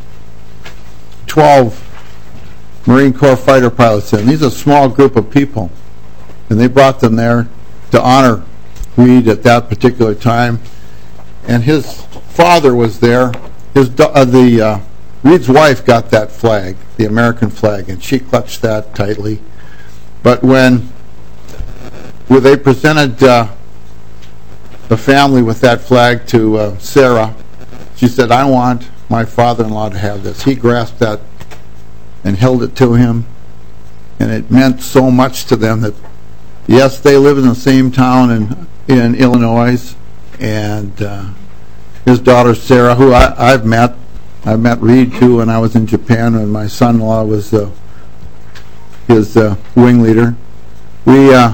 twelve Marine Corps fighter pilots in. These are a small group of people, and they brought them there to honor Reed at that particular time. And his father was there. His uh, the uh, Reed's wife got that flag, the American flag, and she clutched that tightly. But when, when they presented uh, the family with that flag to uh, Sarah, she said, "I want my father-in-law to have this." He grasped that and held it to him, and it meant so much to them that, yes, they live in the same town in, in Illinois, and uh, his daughter Sarah, who I, I've met, I've met Reed too when I was in Japan when my son-in-law was uh, his uh, wing leader. We, uh,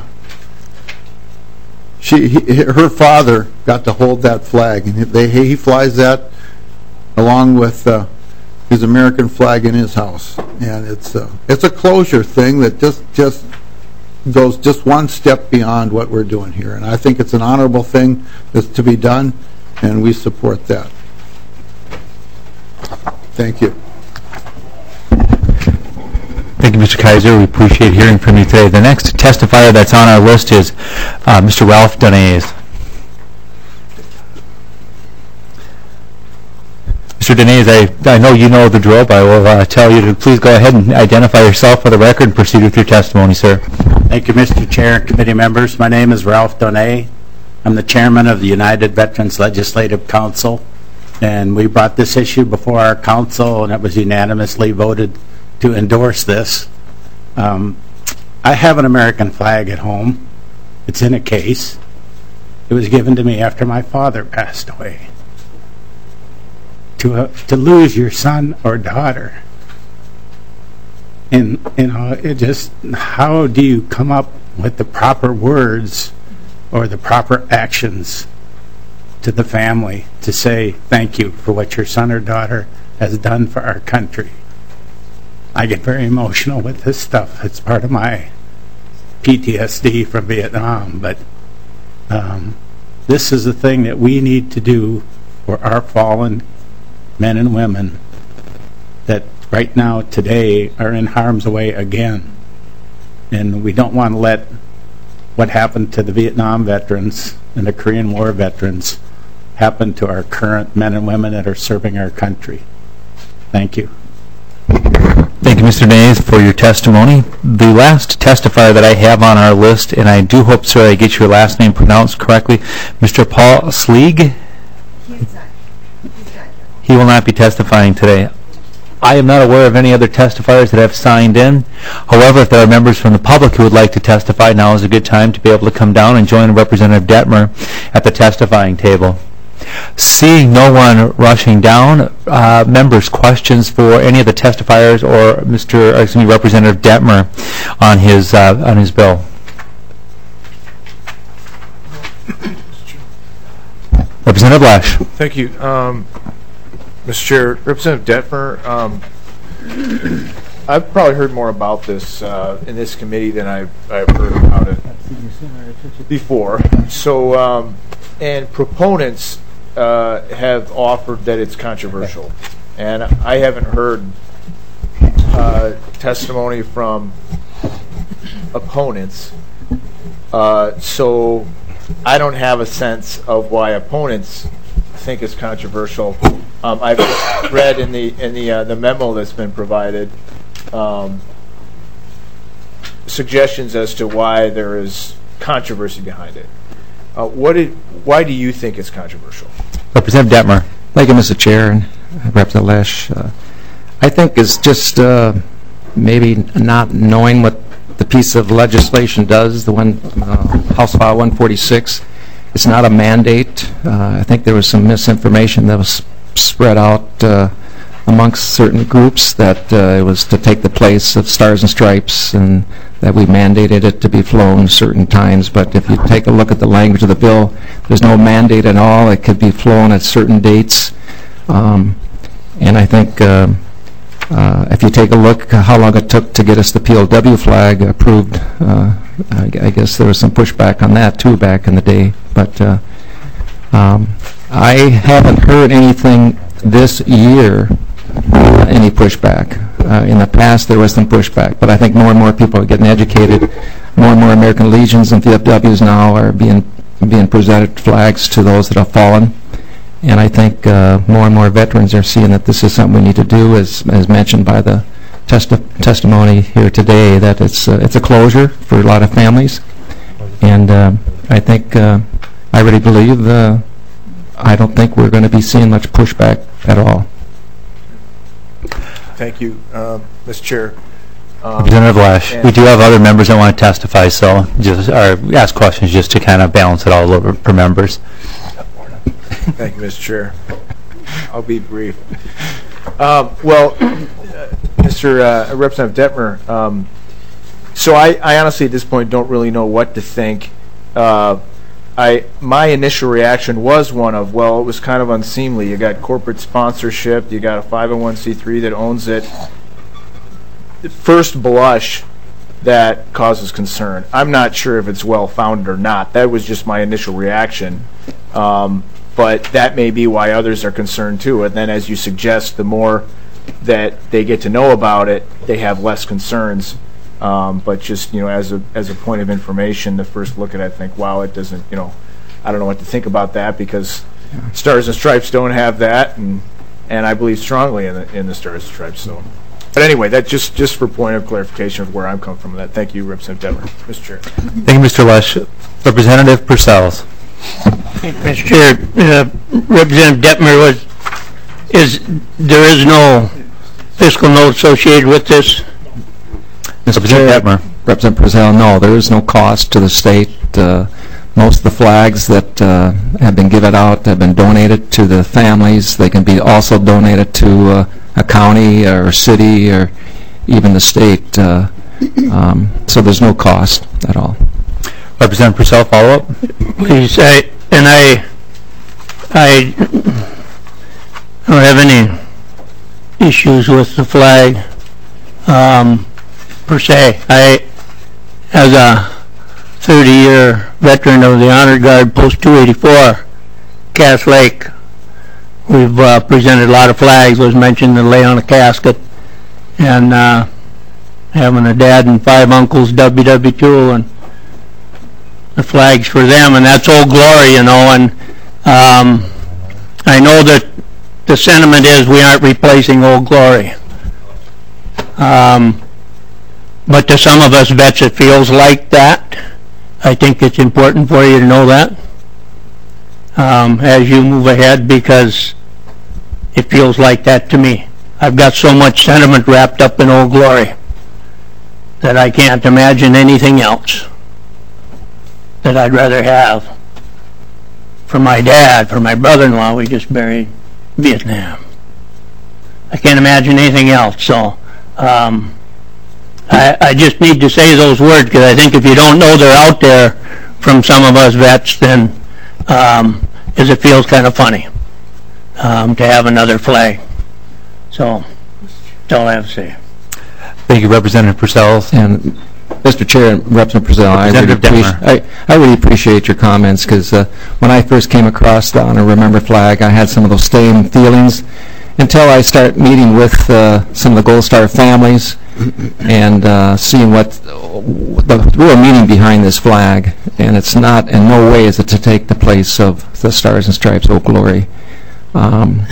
she, he, her father got to hold that flag, and they, he flies that along with uh, his American flag in his house, and it's uh, it's a closure thing that just just goes just one step beyond what we're doing here, and I think it's an honorable thing that's to be done, and we support that. Thank you. Thank you, Mister Kaiser. We appreciate hearing from you today. The next testifier that's on our list is uh, Mister Ralph Donaze. Mister Donaze, I, I know you know the drill, but I will uh, tell you to please go ahead and identify yourself for the record and proceed with your testimony, sir. Thank you, Mister Chair and committee members. My name is Ralph Donaze. I'm the chairman of the United Veterans Legislative Council, and we brought this issue before our council, and it was unanimously voted to endorse this. Um, I have an American flag at home. It's in a case. It was given to me after my father passed away. To, uh, to lose your son or daughter, and you know, it just, how do you come up with the proper words or the proper actions to the family to say thank you for what your son or daughter has done for our country? I get very emotional with this stuff. It's part of my P T S D from Vietnam, but um, this is the thing that we need to do for our fallen men and women that right now, today, are in harm's way again. and we don't want to let what happened to the Vietnam veterans and the Korean War veterans happen to our current men and women that are serving our country. Thank you. Thank you, Mister Nays, for your testimony. The last testifier that I have on our list, and I do hope, sir, I get your last name pronounced correctly, Mister Paul Sleeg. He will not be testifying today. I am not aware of any other testifiers that have signed in. However, if there are members from the public who would like to testify, now is a good time to be able to come down and join Representative Detmer at the testifying table. Seeing no one rushing down, uh, members, questions for any of the testifiers or Mister or excuse me, Representative Detmer on his uh, on his bill. Representative Lash. Thank you, um, Mister Chair. Representative Detmer, um, I've probably heard more about this uh, in this committee than I've, I've heard about it before. So, um, and proponents uh, have offered that it's controversial, and I haven't heard uh, testimony from opponents. Uh, so, I don't have a sense of why opponents think it's controversial. Um, I've read in the in the uh, the memo that's been provided um, suggestions as to why there is controversy behind it. Uh, what did? Why do you think it's controversial? Representative Detmer. Thank you, Mister Chair, and Representative Lesh. Uh, I think it's just uh, maybe not knowing what the piece of legislation does, the one uh, House File one forty-six. It's not a mandate. Uh, I think there was some misinformation that was spread out uh, amongst certain groups that uh, it was to take the place of Stars and Stripes and that we mandated it to be flown certain times. But if you take a look at the language of the bill, there's no mandate at all. It could be flown at certain dates. Um, and I think uh, uh, if you take a look at how long it took to get us the P O W flag approved, uh, I, I guess there was some pushback on that too back in the day. But uh, um, I haven't heard anything this year, uh, any pushback. Uh, in the past, there was some pushback, but I think more and more people are getting educated. More and more American Legions and V F Ws now are being being presented flags to those that have fallen. And I think uh, more and more veterans are seeing that this is something we need to do, as as mentioned by the testi testimony here today, that it's uh, it's a closure for a lot of families. And uh, I think, uh, I really believe, uh, I don't think we're going to be seeing much pushback at all. Thank you, um, Mister Chair. Um, Representative Lash, we do have other members that want to testify, so just or ask questions just to kind of balance it all over for members. Thank you, Mister Chair. I'll be brief. Um, well, uh, Mister Uh, Representative Detmer, um, so I, I honestly at this point don't really know what to think. Uh, I my initial reaction was one of, well, it was kind of unseemly. You got corporate sponsorship, you got a five oh one c three that owns it. At first blush, that causes concern. I'm not sure if it's well-founded or not. That was just my initial reaction. Um, but that may be why others are concerned too. And then, as you suggest, the more that they get to know about it, they have less concerns. Um, but just, you know, as a as a point of information, the first look at it, I think, wow, it doesn't, you know, I don't know what to think about that, because yeah. Stars and Stripes don't have that, and and I believe strongly in the in the Stars and Stripes. So, but anyway, that just just for point of clarification of where I'm coming from. That. Thank you, Representative Detmer. Mister Chair. Thank you, Mister Lesh. Representative Purcells. Mister Chair, uh, Representative Detmer, was is there is no fiscal note associated with this? Mister Detmer. Representative Purcell, no, there is no cost to the state. Uh, most of the flags that uh, have been given out have been donated to the families. They can be also donated to uh, a county or a city or even the state. Uh, um, so there's no cost at all. Representative Purcell, follow up. Please, I, and I, I don't have any issues with the flag. Um, per se. I, as a thirty-year veteran of the Honor Guard, Post two eighty-four, Cass Lake, we've uh, presented a lot of flags. Was mentioned to lay on a casket, and uh, having a dad and five uncles, W W two, and the flag's for them, and that's Old Glory, you know, and um, I know that the sentiment is we aren't replacing Old Glory. Um, but to some of us vets, it feels like that. I think it's important for you to know that um, as you move ahead, because it feels like that to me. I've got so much sentiment wrapped up in Old Glory that I can't imagine anything else that I'd rather have for my dad, for my brother-in-law we just buried, Vietnam. I can't imagine anything else, so um, I, I just need to say those words, because I think if you don't know they're out there from some of us vets, then um, because it feels kind of funny um, to have another flag. So that's all I have to say. Thank you, Representative Purcell. And Mister Chair, Representative Purcell, I really, Representative appreciate, I, I really appreciate your comments, because uh, when I first came across the Honor Remember flag, I had some of those same feelings until I start meeting with uh, some of the Gold Star families and uh, seeing what the real meaning behind this flag. And it's not, in no way is it to take the place of the Stars and Stripes Old Glory. Um,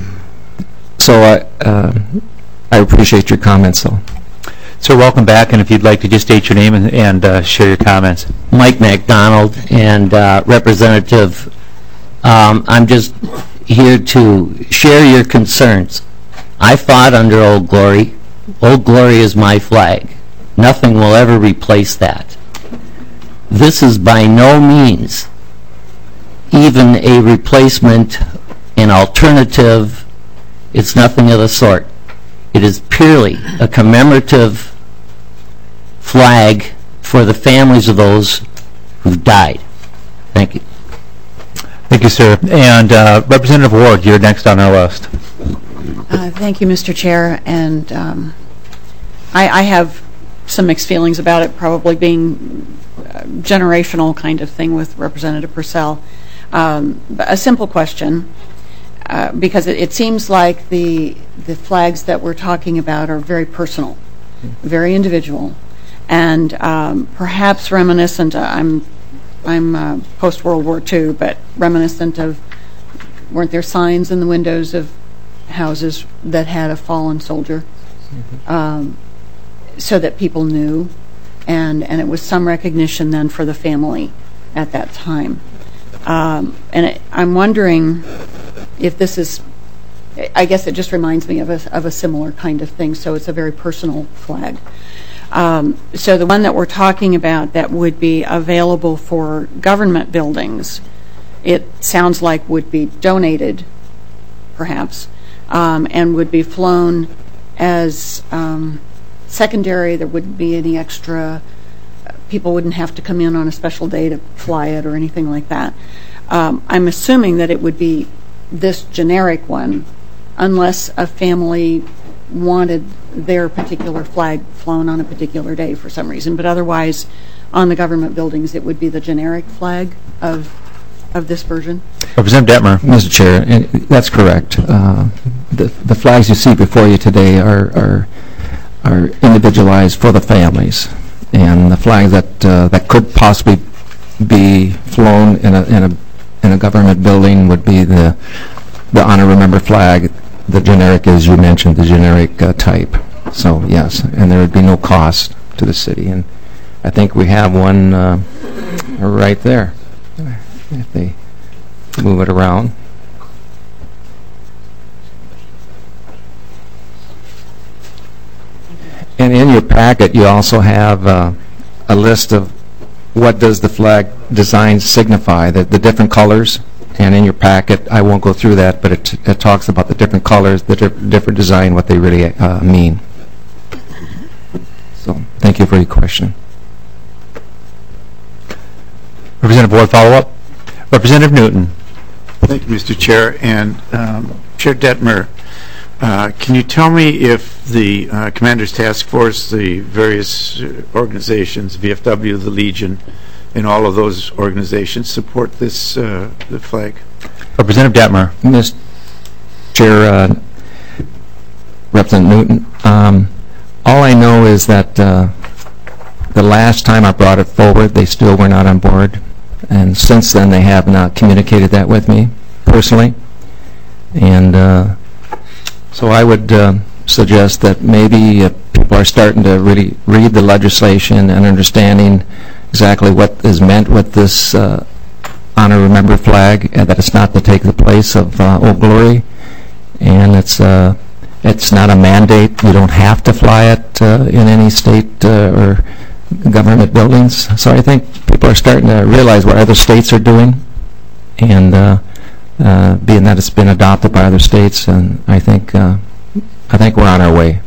so I, uh, I appreciate your comments, though. Sir, welcome back, and if you'd like to just state your name and, and uh, share your comments. Mike McDonald, and uh, Representative, um, I'm just here to share your concerns. I fought under Old Glory. Old Glory is my flag. Nothing will ever replace that. This is by no means even a replacement, an alternative. It's nothing of the sort. It is purely a commemorative flag for the families of those who've died. Thank you. Thank you, sir. And uh, Representative Ward, you're next on our list. Uh, thank you, Mister Chair. And um, I, I have some mixed feelings about it, probably being a generational kind of thing with Representative Purcell. Um, a simple question. Uh, because it, it seems like the the flags that we're talking about are very personal, very individual, and um, perhaps reminiscent. Uh, I'm I'm uh, post World War Two, but reminiscent of, weren't there signs in the windows of houses that had a fallen soldier, mm-hmm. um, so that people knew, and and it was some recognition then for the family at that time. Um, and it, I'm wondering if this is, I guess it just reminds me of a, of a similar kind of thing, so it's a very personal flag. Um, so the one that we're talking about that would be available for government buildings, it sounds like would be donated, perhaps, um, and would be flown as um, secondary. There wouldn't be any extra, people wouldn't have to come in on a special day to fly it or anything like that. Um, I'm assuming that it would be this generic one, unless a family wanted their particular flag flown on a particular day for some reason. But otherwise, on the government buildings, it would be the generic flag of of this version. Representative Detmer. Mister Chair, that's correct. Uh, the the flags you see before you today are are are individualized for the families, and the flags that uh, that could possibly be flown in a in a in a government building would be the the Honor Remember flag. The generic, as you mentioned, the generic uh, type. So yes, and there would be no cost to the city. And I think we have one uh, right there. If they move it around. And in your packet, you also have uh, a list of what does the flag design signify, the, the different colors. And in your packet, I won't go through that, but it, it talks about the different colors, the di different design, what they really uh, mean. So thank you for your question. Representative Ward, follow-up. Representative Newton. Thank you, Mister Chair. And um, Chair Detmer, uh, can you tell me if the uh, Commander's Task Force, the various organizations, V F W, the Legion, and all of those organizations support this uh, the flag? Representative Detmer. Mister Chair, uh, Representative Newton, um, all I know is that uh, the last time I brought it forward, they still were not on board. And since then, they have not communicated that with me personally. And uh, so I would uh, suggest that maybe uh, people are starting to really read the legislation and understanding exactly what is meant with this uh, honor remember flag, and that it's not to take the place of uh, Old Glory. And it's uh, it's not a mandate. You don't have to fly it uh, in any state uh, or government buildings. So I think people are starting to realize what other states are doing, and uh, uh, being that it's been adopted by other states, and I think uh, I think we're on our way.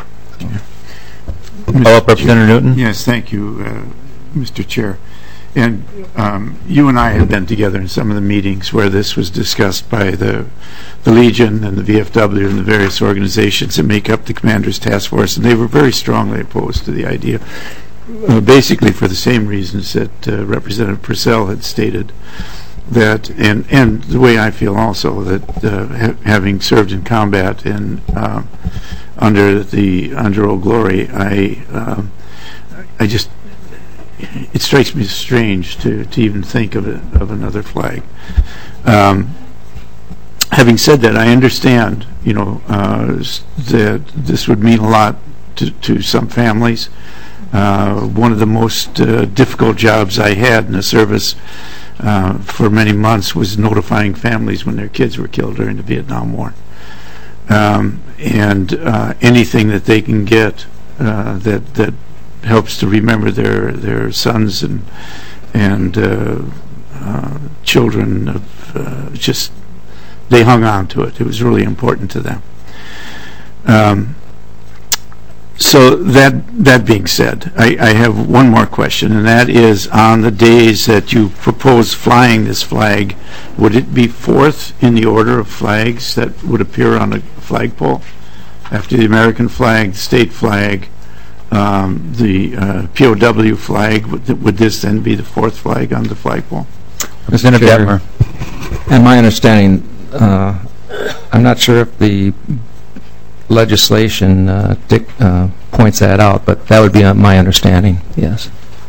Follow-up, Representative Newton? Yes, thank you, uh, Mister Chair. And um, you and I have been together in some of the meetings where this was discussed by the, the Legion and the V F W and the various organizations that make up the Commander's Task Force, and they were very strongly opposed to the idea, uh, basically for the same reasons that uh, Representative Purcell had stated. That and and the way I feel also that uh, ha having served in combat and uh, under the under Old Glory, I uh, I just it strikes me as strange to to even think of it, of another flag. Um, having said that, I understand, you know, uh, that this would mean a lot to to some families. Uh, one of the most uh, difficult jobs I had in the service Uh, for many months was notifying families when their kids were killed during the Vietnam War. Um, and uh, anything that they can get uh, that that helps to remember their their sons and and uh, uh, children of uh, just they hung on to it. It was really important to them. Um, So that that being said, I, I have one more question, and that is, on the days that you propose flying this flag, would it be fourth in the order of flags that would appear on a flagpole? After the American flag, the state flag, um, the uh, P O W flag, would, th would this then be the fourth flag on the flagpole? Representative Detmer. And my understanding, uh, I'm not sure if the legislation uh, dic uh, points that out, but that would be uh, my understanding, yes.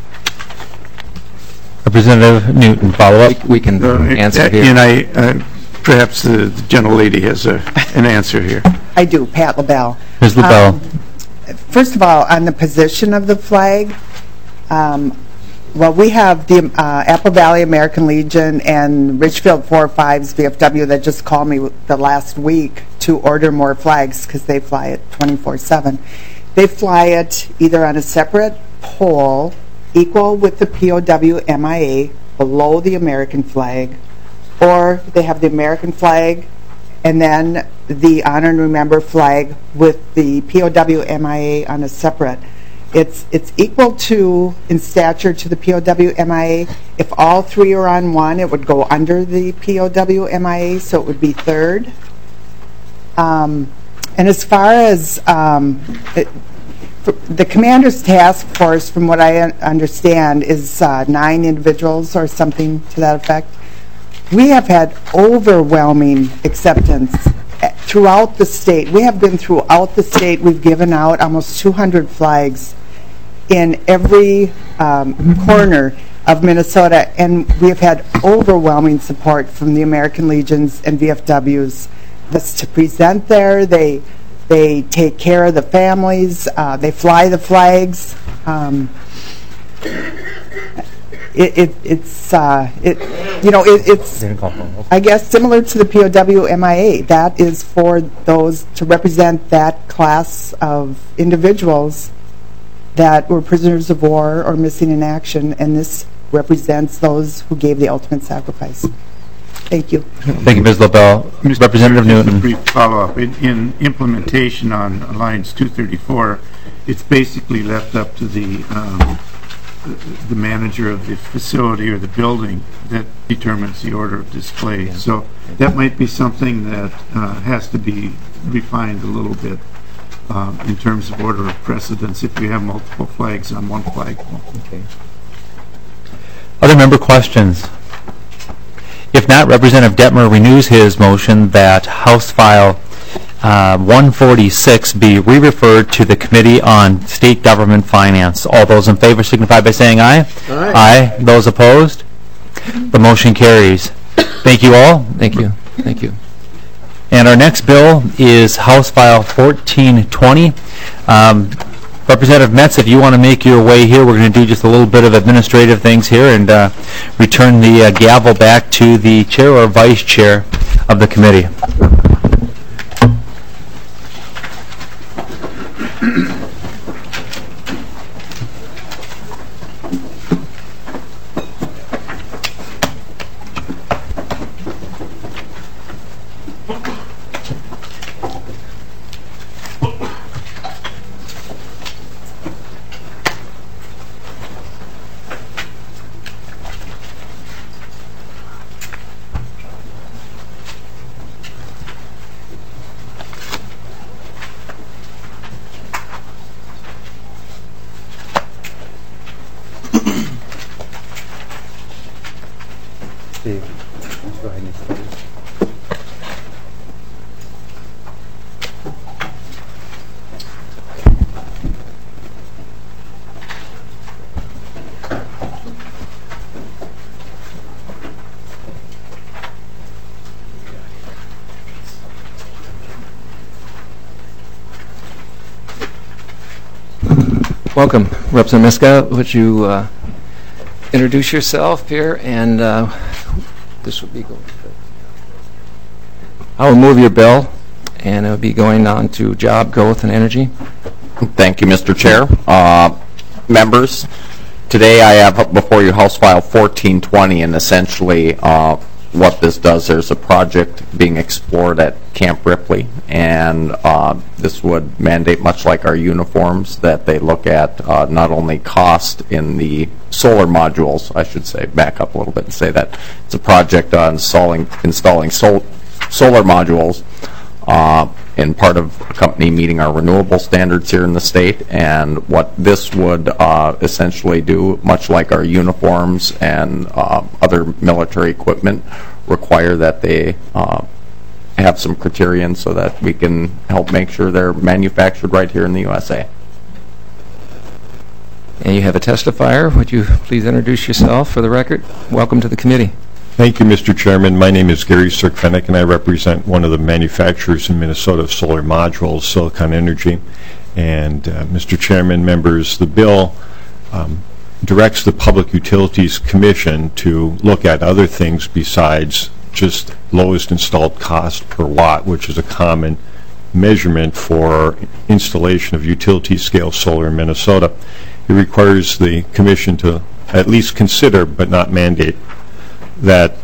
Representative Newton, follow up? We, we can uh, answer uh, here. And I, uh, perhaps the, the gentlelady has a, an answer here. I do, Pat LaBelle. Miz LaBelle. Um, first of all, on the position of the flag, um, well, we have the uh, Apple Valley American Legion and Richfield four oh five's V F W that just called me the last week to order more flags because they fly it twenty-four seven. They fly it either on a separate pole equal with the P O W M I A below the American flag, or they have the American flag and then the Honor and Remember flag with the P O W M I A on a separate. It's it's equal to in stature to the P O W M I A. If all three are on one, it would go under the P O W M I A, so it would be third. Um, and as far as um, it, the Commander's Task Force, from what I un understand, is uh, nine individuals or something to that effect. We have had overwhelming acceptance throughout the state. We have been throughout the state. We've given out almost two hundred flags in every um, corner of Minnesota, and we have had overwhelming support from the American Legions and V F Ws. That's to present there. They they take care of the families. Uh, they fly the flags. Um, it, it it's uh, it you know it, it's I guess similar to the P O W M I A. That is for those to represent that class of individuals that were prisoners of war or missing in action, and this represents those who gave the ultimate sacrifice. Thank you. Thank you, Miz LaBelle. Representative Just Newton. a brief follow-up. In, in implementation on Alliance two thirty-four, it's basically left up to the um, the manager of the facility or the building that determines the order of display. So that might be something that uh, has to be refined a little bit uh, in terms of order of precedence if you have multiple flags on one flagpole. Okay. Other member questions? If not, Representative Detmer renews his motion that House File uh, one forty-six be re-referred to the Committee on State Government Finance. All those in favor signify by saying aye. Aye. Aye. Those opposed? The motion carries. Thank you all. Thank you. Thank you. And our next bill is House File fourteen twenty. Um, Representative Metz, if you want to make your way here, we're going to do just a little bit of administrative things here and uh, return the uh, gavel back to the chair or vice chair of the committee. Welcome. Representative Miska, would you uh, introduce yourself here? And uh, this would be going. I will move your bill, and it will be going on to job growth and energy. Thank you, Mister Chair. Uh, members, today I have before you House File fourteen twenty, and essentially uh, what this does, there's a project being explored at Camp Ripley, and uh, this would mandate, much like our uniforms, that they look at uh, not only cost in the solar modules, I should say, back up a little bit and say that it's a project on installing, installing sol solar modules uh, in part of a company meeting our renewable standards here in the state. And what this would uh, essentially do, much like our uniforms and uh, other military equipment, require that they uh, have some criterion so that we can help make sure they're manufactured right here in the U S A. And you have a testifier. Would you please introduce yourself for the record? Welcome to the committee. Thank you, Mister Chairman. My name is Gary Sirkfenik, and I represent one of the manufacturers in Minnesota of solar modules, Silicon Energy. And uh, Mister Chairman, members, the bill um, directs the Public Utilities Commission to look at other things besides just lowest installed cost per watt, which is a common measurement for installation of utility-scale solar in Minnesota. It requires the Commission to at least consider, but not mandate, that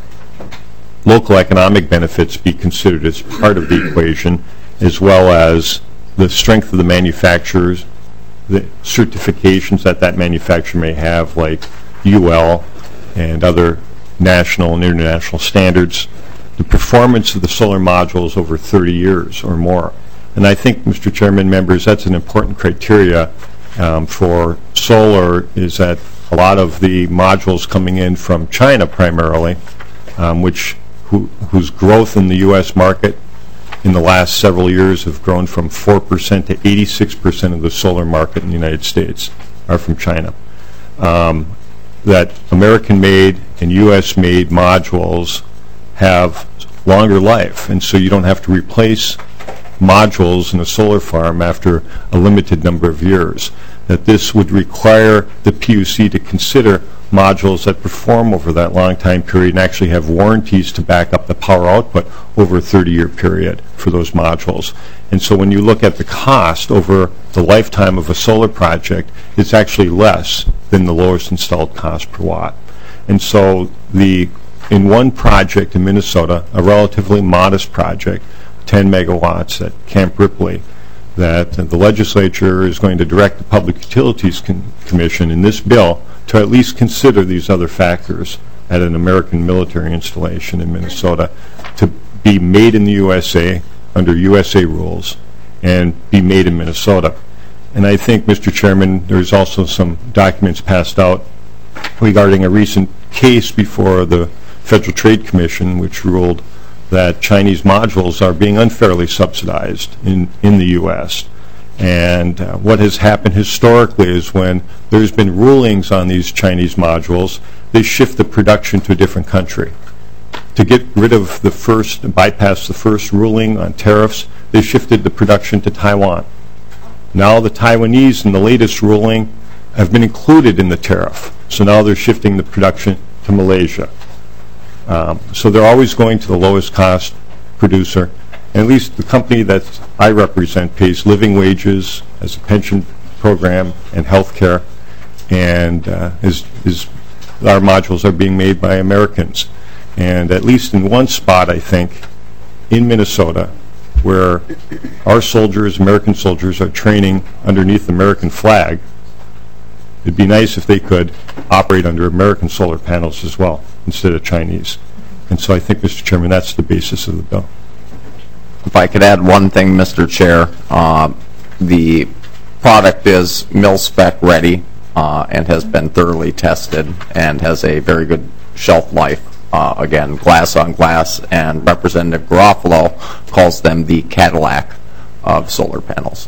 local economic benefits be considered as part of the equation, as well as the strength of the manufacturers, the certifications that that manufacturer may have, like U L and other national and international standards, the performance of the solar modules over thirty years or more. And I think, Mister Chairman, members, that's an important criteria um, for solar, is that a lot of the modules coming in from China primarily, um, which who, whose growth in the U S market in the last several years have grown from four percent to eighty-six percent of the solar market in the United States are from China. Um, that American-made and U S-made modules have longer life, and so you don't have to replace modules in a solar farm after a limited number of years. That this would require the P U C to consider modules that perform over that long time period and actually have warranties to back up the power output over a thirty year period for those modules. And so when you look at the cost over the lifetime of a solar project, it's actually less than the lowest installed cost per watt. And so the in one project in Minnesota, a relatively modest project, ten megawatts at Camp Ripley, that the legislature is going to direct the Public Utilities Con Commission in this bill to at least consider these other factors at an American military installation in Minnesota, to be made in the U S A under U S A rules and be made in Minnesota. And I think, Mister Chairman, there's also some documents passed out regarding a recent case before the Federal Trade Commission, which ruled that Chinese modules are being unfairly subsidized in, in the U S And uh, what has happened historically is when there's been rulings on these Chinese modules, they shift the production to a different country. To get rid of the first, bypass the first ruling on tariffs, they shifted the production to Taiwan. Now the Taiwanese in the latest ruling have been included in the tariff. So now they're shifting the production to Malaysia. Um, so they're always going to the lowest cost producer. And at least the company that I represent pays living wages as a pension program and health care. And uh, is, is our modules are being made by Americans. And at least in one spot, I think, in Minnesota, where our soldiers, American soldiers, are training underneath the American flag, it'd be nice if they could operate under American solar panels as well, instead of Chinese. And so I think, Mister Chairman, that's the basis of the bill. If I could add one thing, Mister Chair, uh, the product is mil-spec ready uh, and has been thoroughly tested and has a very good shelf life. Uh, again, glass on glass, and Representative Garofalo calls them the Cadillac of solar panels.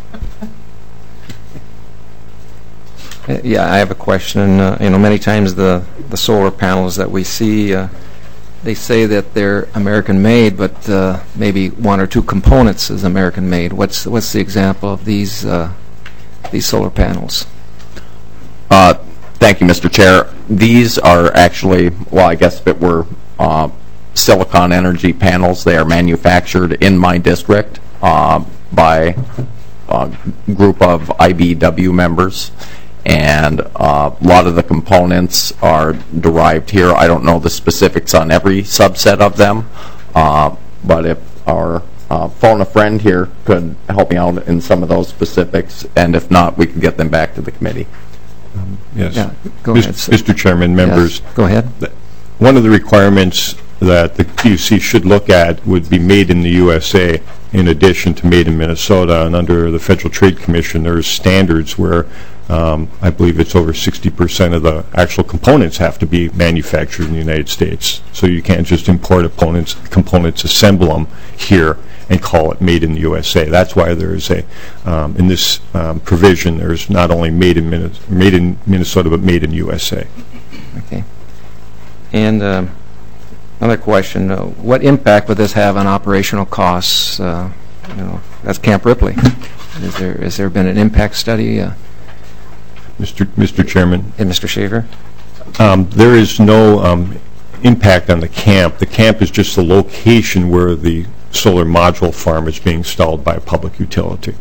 Uh, Yeah, I have a question. Uh, You know, many times the, the solar panels that we see, uh, they say that they're American-made, but uh, maybe one or two components is American-made. What's what's the example of these uh, these solar panels? Uh, thank you, Mister Chair. These are actually, well, I guess if it were uh, Silicon Energy panels, they are manufactured in my district uh, by a group of I B W members. And uh, a lot of the components are derived here. I don't know the specifics on every subset of them, uh, but if our uh, phone a friend here could help me out in some of those specifics, and if not, we could get them back to the committee. Um, yes. Yeah, go Miz ahead, sir. Mister Chairman, members. Yes, go ahead. One of the requirements that the P U C should look at would be made in the U S A in addition to made in Minnesota. And under the Federal Trade Commission, there's standards where um, I believe it's over sixty percent of the actual components have to be manufactured in the United States. So you can't just import components, components, assemble them here, and call it made in the U S A. That's why there is a, um, in this um, provision, there's not only made in, Min made in Minnesota, but made in U S A. Okay. And um, another question, uh, what impact would this have on operational costs? Uh, you know, that's Camp Ripley. Is there, has there been an impact study? Uh, Mister Mister Chairman. And Mister Schaefer? Um, there is no um, impact on the camp. The camp is just the location where the solar module farm is being installed by a public utility.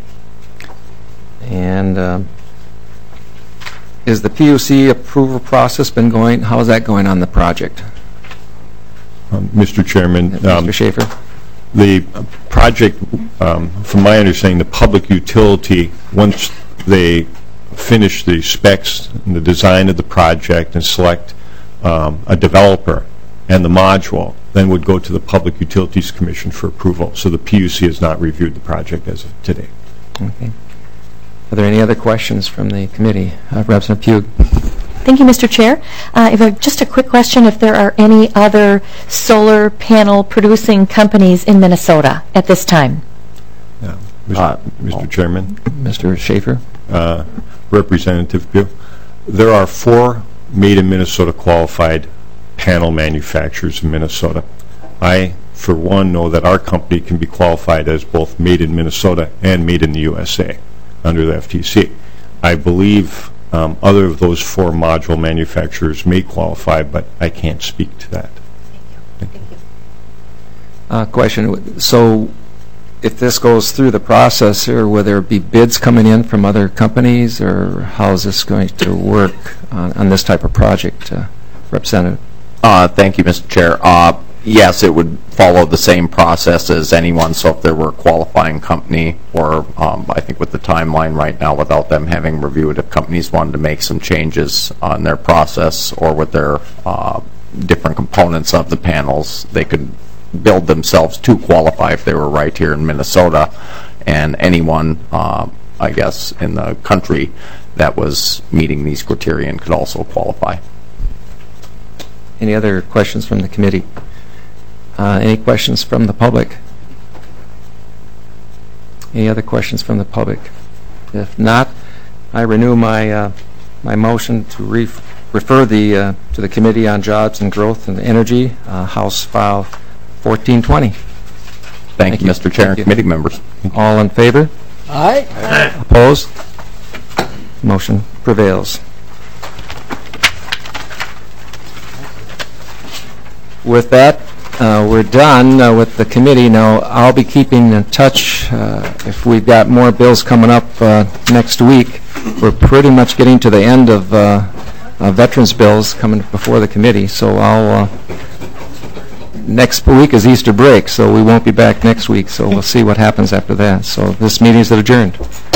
And um, is the P U C approval process been going, how is that going on the project? Um, Mister Chairman. Mister Um, Schaefer? The project, um, from my understanding, the public utility, once they finish the specs and the design of the project and select um, a developer and the module, then would go to the Public Utilities Commission for approval. So the P U C has not reviewed the project as of today. Okay. Are there any other questions from the committee? Uh, Representative Pugh. Thank you, Mister Chair. Uh, if I, just a quick question, if there are any other solar panel producing companies in Minnesota at this time? Yeah. Mister Uh, Mister Chairman. Mister Schaefer. Uh, Representative Pugh. There are four made in Minnesota qualified panel manufacturers in Minnesota. I, for one, know that our company can be qualified as both made in Minnesota and made in the U S A under the F T C. I believe um, other of those four module manufacturers may qualify, but I can't speak to that. Thank you. Uh, question, so if this goes through the process, or will there be bids coming in from other companies, or how is this going to work on, on this type of project, uh, Representative? Uh, thank you, Mister Chair. Uh, yes, it would follow the same process as anyone. So if there were a qualifying company, or um, I think with the timeline right now, without them having reviewed, if companies wanted to make some changes on their process or with their uh, different components of the panels, they could build themselves to qualify if they were right here in Minnesota. And anyone, uh, I guess, in the country that was meeting these criteria could also qualify. Any other questions from the committee? Uh, Any questions from the public? Any other questions from the public? If not, I renew my uh, my motion to re refer the uh, to the Committee on Jobs and Growth and Energy, uh, House File fourteen twenty. Thank, Thank you, you. Mister Chair Thank and you. committee members. All in favor? Aye. Opposed? Motion prevails. With that, uh, we're done uh, with the committee. Now, I'll be keeping in touch uh, if we've got more bills coming up uh, next week. We're pretty much getting to the end of uh, uh, veterans bills coming before the committee, so I'll... Uh, next week is Easter break, so we won't be back next week, so we'll see what happens after that. So this meeting is adjourned.